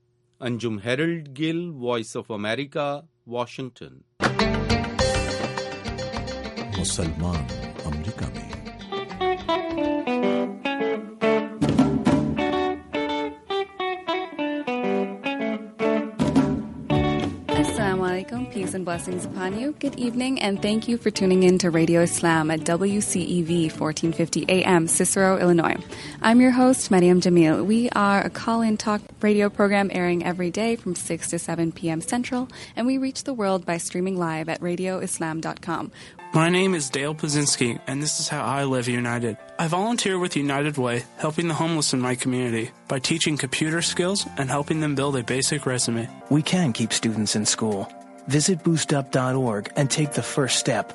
Anjum Harold Gill, voice of America, Washington. मुसलमान अमेरिका में Peace and blessings upon you. Good evening, and thank you for tuning in to Radio Islam at WCEV 1450 AM, Cicero, Illinois. I'm your host, Mariam Jamil. We are a call-in talk radio program airing every day from 6 to 7 p.m. Central, and we reach the world by streaming live at radioislam.com. My name is Dale Pazinski, and this is how I live United. I volunteer with United Way, helping the homeless in my community by teaching computer skills and helping them build a basic resume. We can keep students in school. Visit boostup.org and take the first step.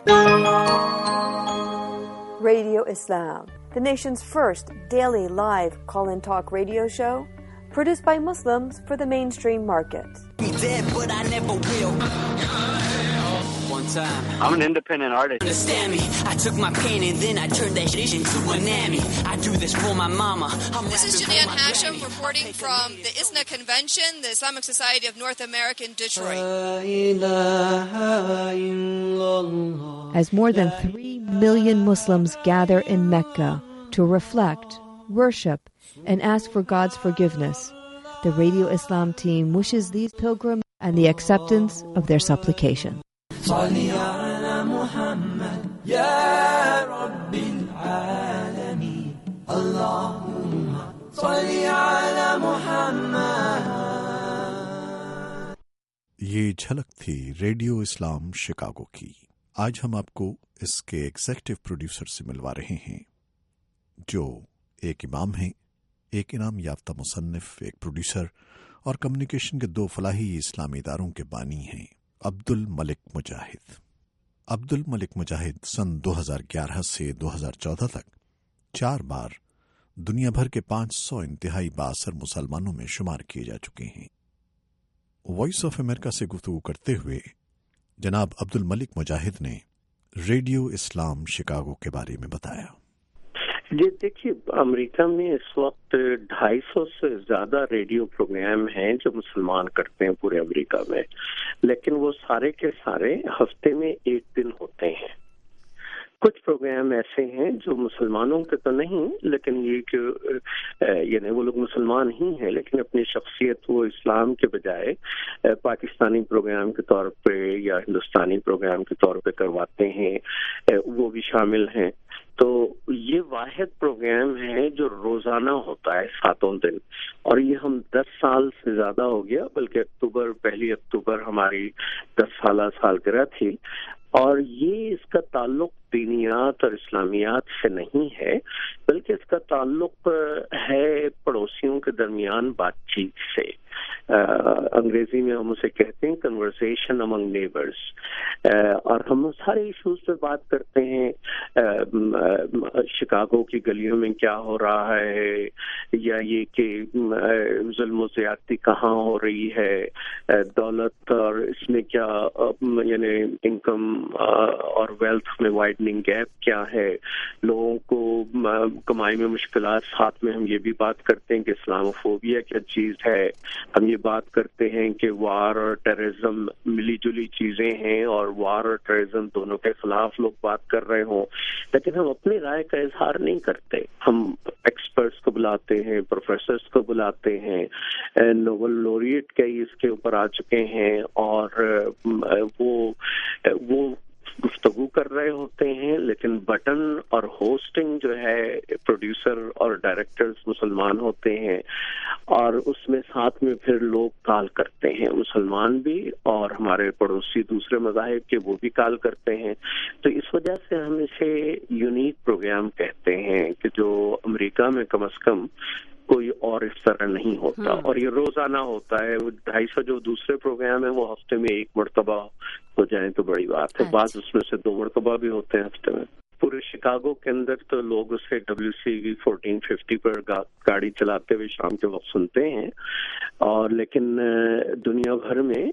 Radio Islam, the nation's first daily live call-in talk radio show, produced by Muslims for the mainstream market. Be dead, but I never will. One time. I'm an independent artist. Understand me? I took my pain and then I turned that shit into a Nami. I do this for my mama. This is Janan Hashem reporting from the ISNA Convention, the Islamic Society of North America in Detroit. As more than 3 million Muslims gather in Mecca to reflect worship, and ask for God's forgiveness. The Radio Islam team wishes these pilgrims and the acceptance of their supplication. یہ جھلک تھی radio Islam Chicago کی. آج ہم آپ کو اس کے executive producer سے ملوا رہے ہیں جو ایک امام ہیں، ایک انعام یافتہ مصنف، ایک پروڈیوسر اور کمیونیکیشن کے 2 فلاحی اسلامی اداروں کے بانی ہیں، عبد الملک مجاہد. عبد الملک مجاہد سن 2011 سے 2014 تک 4 بار دنیا بھر کے 500 انتہائی بااثر مسلمانوں میں شمار کیے جا چکے ہیں. وائس آف امریکہ سے گفتگو کرتے ہوئے جناب عبد الملک مجاہد نے ریڈیو اسلام شکاگو کے بارے میں بتایا. جی دیکھیے، امریکہ میں اس وقت 250 سے زیادہ ریڈیو پروگرام ہیں جو مسلمان کرتے ہیں پورے امریکہ میں، لیکن وہ سارے کے سارے ہفتے میں 1 دن ہوتے ہیں. کچھ پروگرام ایسے ہیں جو مسلمانوں کے تو نہیں، لیکن یہ کہ یعنی وہ لوگ مسلمان ہی ہیں لیکن اپنی شخصیت وہ اسلام کے بجائے پاکستانی پروگرام کے طور پہ یا ہندوستانی پروگرام کے طور پہ کرواتے ہیں، وہ بھی شامل ہیں. تو یہ واحد پروگرام ہے جو روزانہ ہوتا ہے 7 دن، اور یہ ہم 10 سال سے زیادہ ہو گیا، بلکہ 1 اکتوبر ہماری 10 سالہ سالگرہ تھی. اور یہ اس کا تعلق دینیات اور اسلامیات سے نہیں ہے، بلکہ اس کا تعلق ہے پڑوسیوں کے درمیان بات چیت سے. انگریزی میں ہم اسے کہتے ہیں کنورسیشن امنگ نیبرز. اور ہم سارے ایشوز پہ بات کرتے ہیں، شکاگو کی گلیوں میں کیا ہو رہا ہے، یا یہ کہ ظلم و زیادتی کہاں ہو رہی ہے، دولت اور اس میں کیا یعنی انکم اور ویلتھ میں وائڈننگ گیپ کیا ہے، لوگوں کو کمائی میں مشکلات. ساتھ میں ہم یہ بھی بات کرتے ہیں کہ اسلاموفوبیا کیا چیز ہے. ہم یہ بات کرتے ہیں کہ وار اور ٹیررزم ملی جلی چیزیں ہیں، اور وار اور ٹیررزم دونوں کے خلاف لوگ بات کر رہے ہوں، لیکن ہم اپنی رائے کا اظہار نہیں کرتے. ہم ایکسپرٹس کو بلاتے ہیں، پروفیسرز کو بلاتے ہیں، نوبل لوریٹ کئی اس کے اوپر آ چکے ہیں، اور وہ گفتگو کر رہے ہوتے ہیں، لیکن بٹن اور ہوسٹنگ جو ہے پروڈیوسر اور ڈائریکٹرز مسلمان ہوتے ہیں، اور اس میں ساتھ میں پھر لوگ کال کرتے ہیں، مسلمان بھی اور ہمارے پڑوسی دوسرے مذاہب کے وہ بھی کال کرتے ہیں. تو اس وجہ سے ہم اسے یونیک پروگرام کہتے ہیں کہ جو امریکہ میں کم از کم کوئی اور اس طرح نہیں ہوتا. اور یہ روزانہ ہوتا ہے. وہ 250 جو دوسرے پروگرام ہیں وہ ہفتے میں 1 مرتبہ ہو جائیں تو بڑی بات ہے. بعض اس میں سے 2 مرتبہ بھی ہوتے ہیں ہفتے میں. پورے شکاگو کے اندر تو لوگ اسے WCV 1450 پر گاڑی چلاتے ہوئے شام کے وقت سنتے ہیں، اور لیکن دنیا بھر میں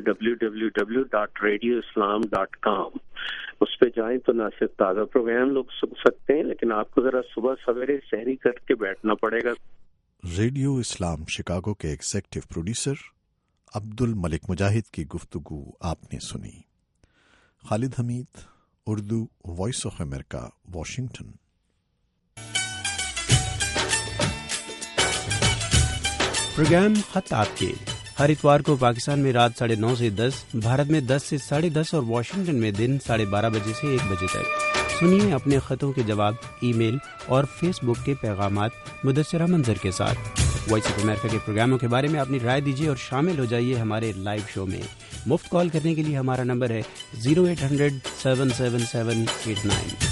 www.radioislam.com اس پہ جائیں تو نہ صرف تازہ پروگرام لوگ سن سکتے ہیں، لیکن آپ کو ذرا صبح سویرے سحری کر کے بیٹھنا پڑے گا. ریڈیو اسلام شکاگو کے ایگزیکٹو پروڈیوسر عبد الملک مجاہد کی گفتگو آپ نے سنی. Khalid Hameed, Urdu, voice of America, Washington. Programme خط آپ کے ہر اتوار کو پاکستان میں رات 9:30 سے 10، بھارت میں 10 سے 10:30 اور واشنگٹن میں دن 12:30 بجے سے 1 بجے تک. سنیے اپنے خطوں کے جواب ای میل اور فیس بک کے پیغامات مدثرہ منظر کے ساتھ. وائس آف امریکہ کے پروگراموں کے بارے میں اپنی رائے دیجیے اور شامل ہو جائیے ہمارے لائیو شو میں. مفت کال کرنے کے لیے ہمارا نمبر ہے 0800-777-89.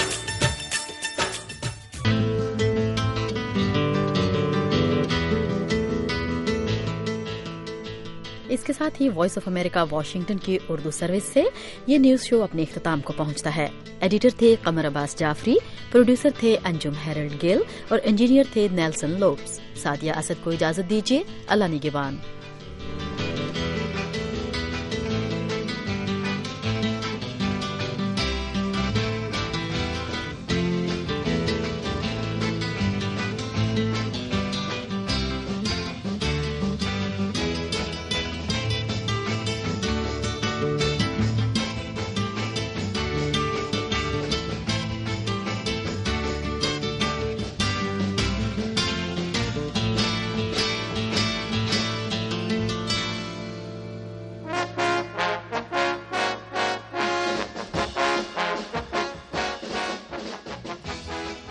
اس کے ساتھ ہی وائس آف امریکہ واشنگٹن کی اردو سروس سے یہ نیوز شو اپنے اختتام کو پہنچتا ہے. ایڈیٹر تھے قمر عباس جعفری، پروڈیوسر تھے انجم ہیرلڈ گیل اور انجینئر تھے نیلسن لوبس. سعدیہ اسد کو اجازت دیجیے. اللہ نگہبان.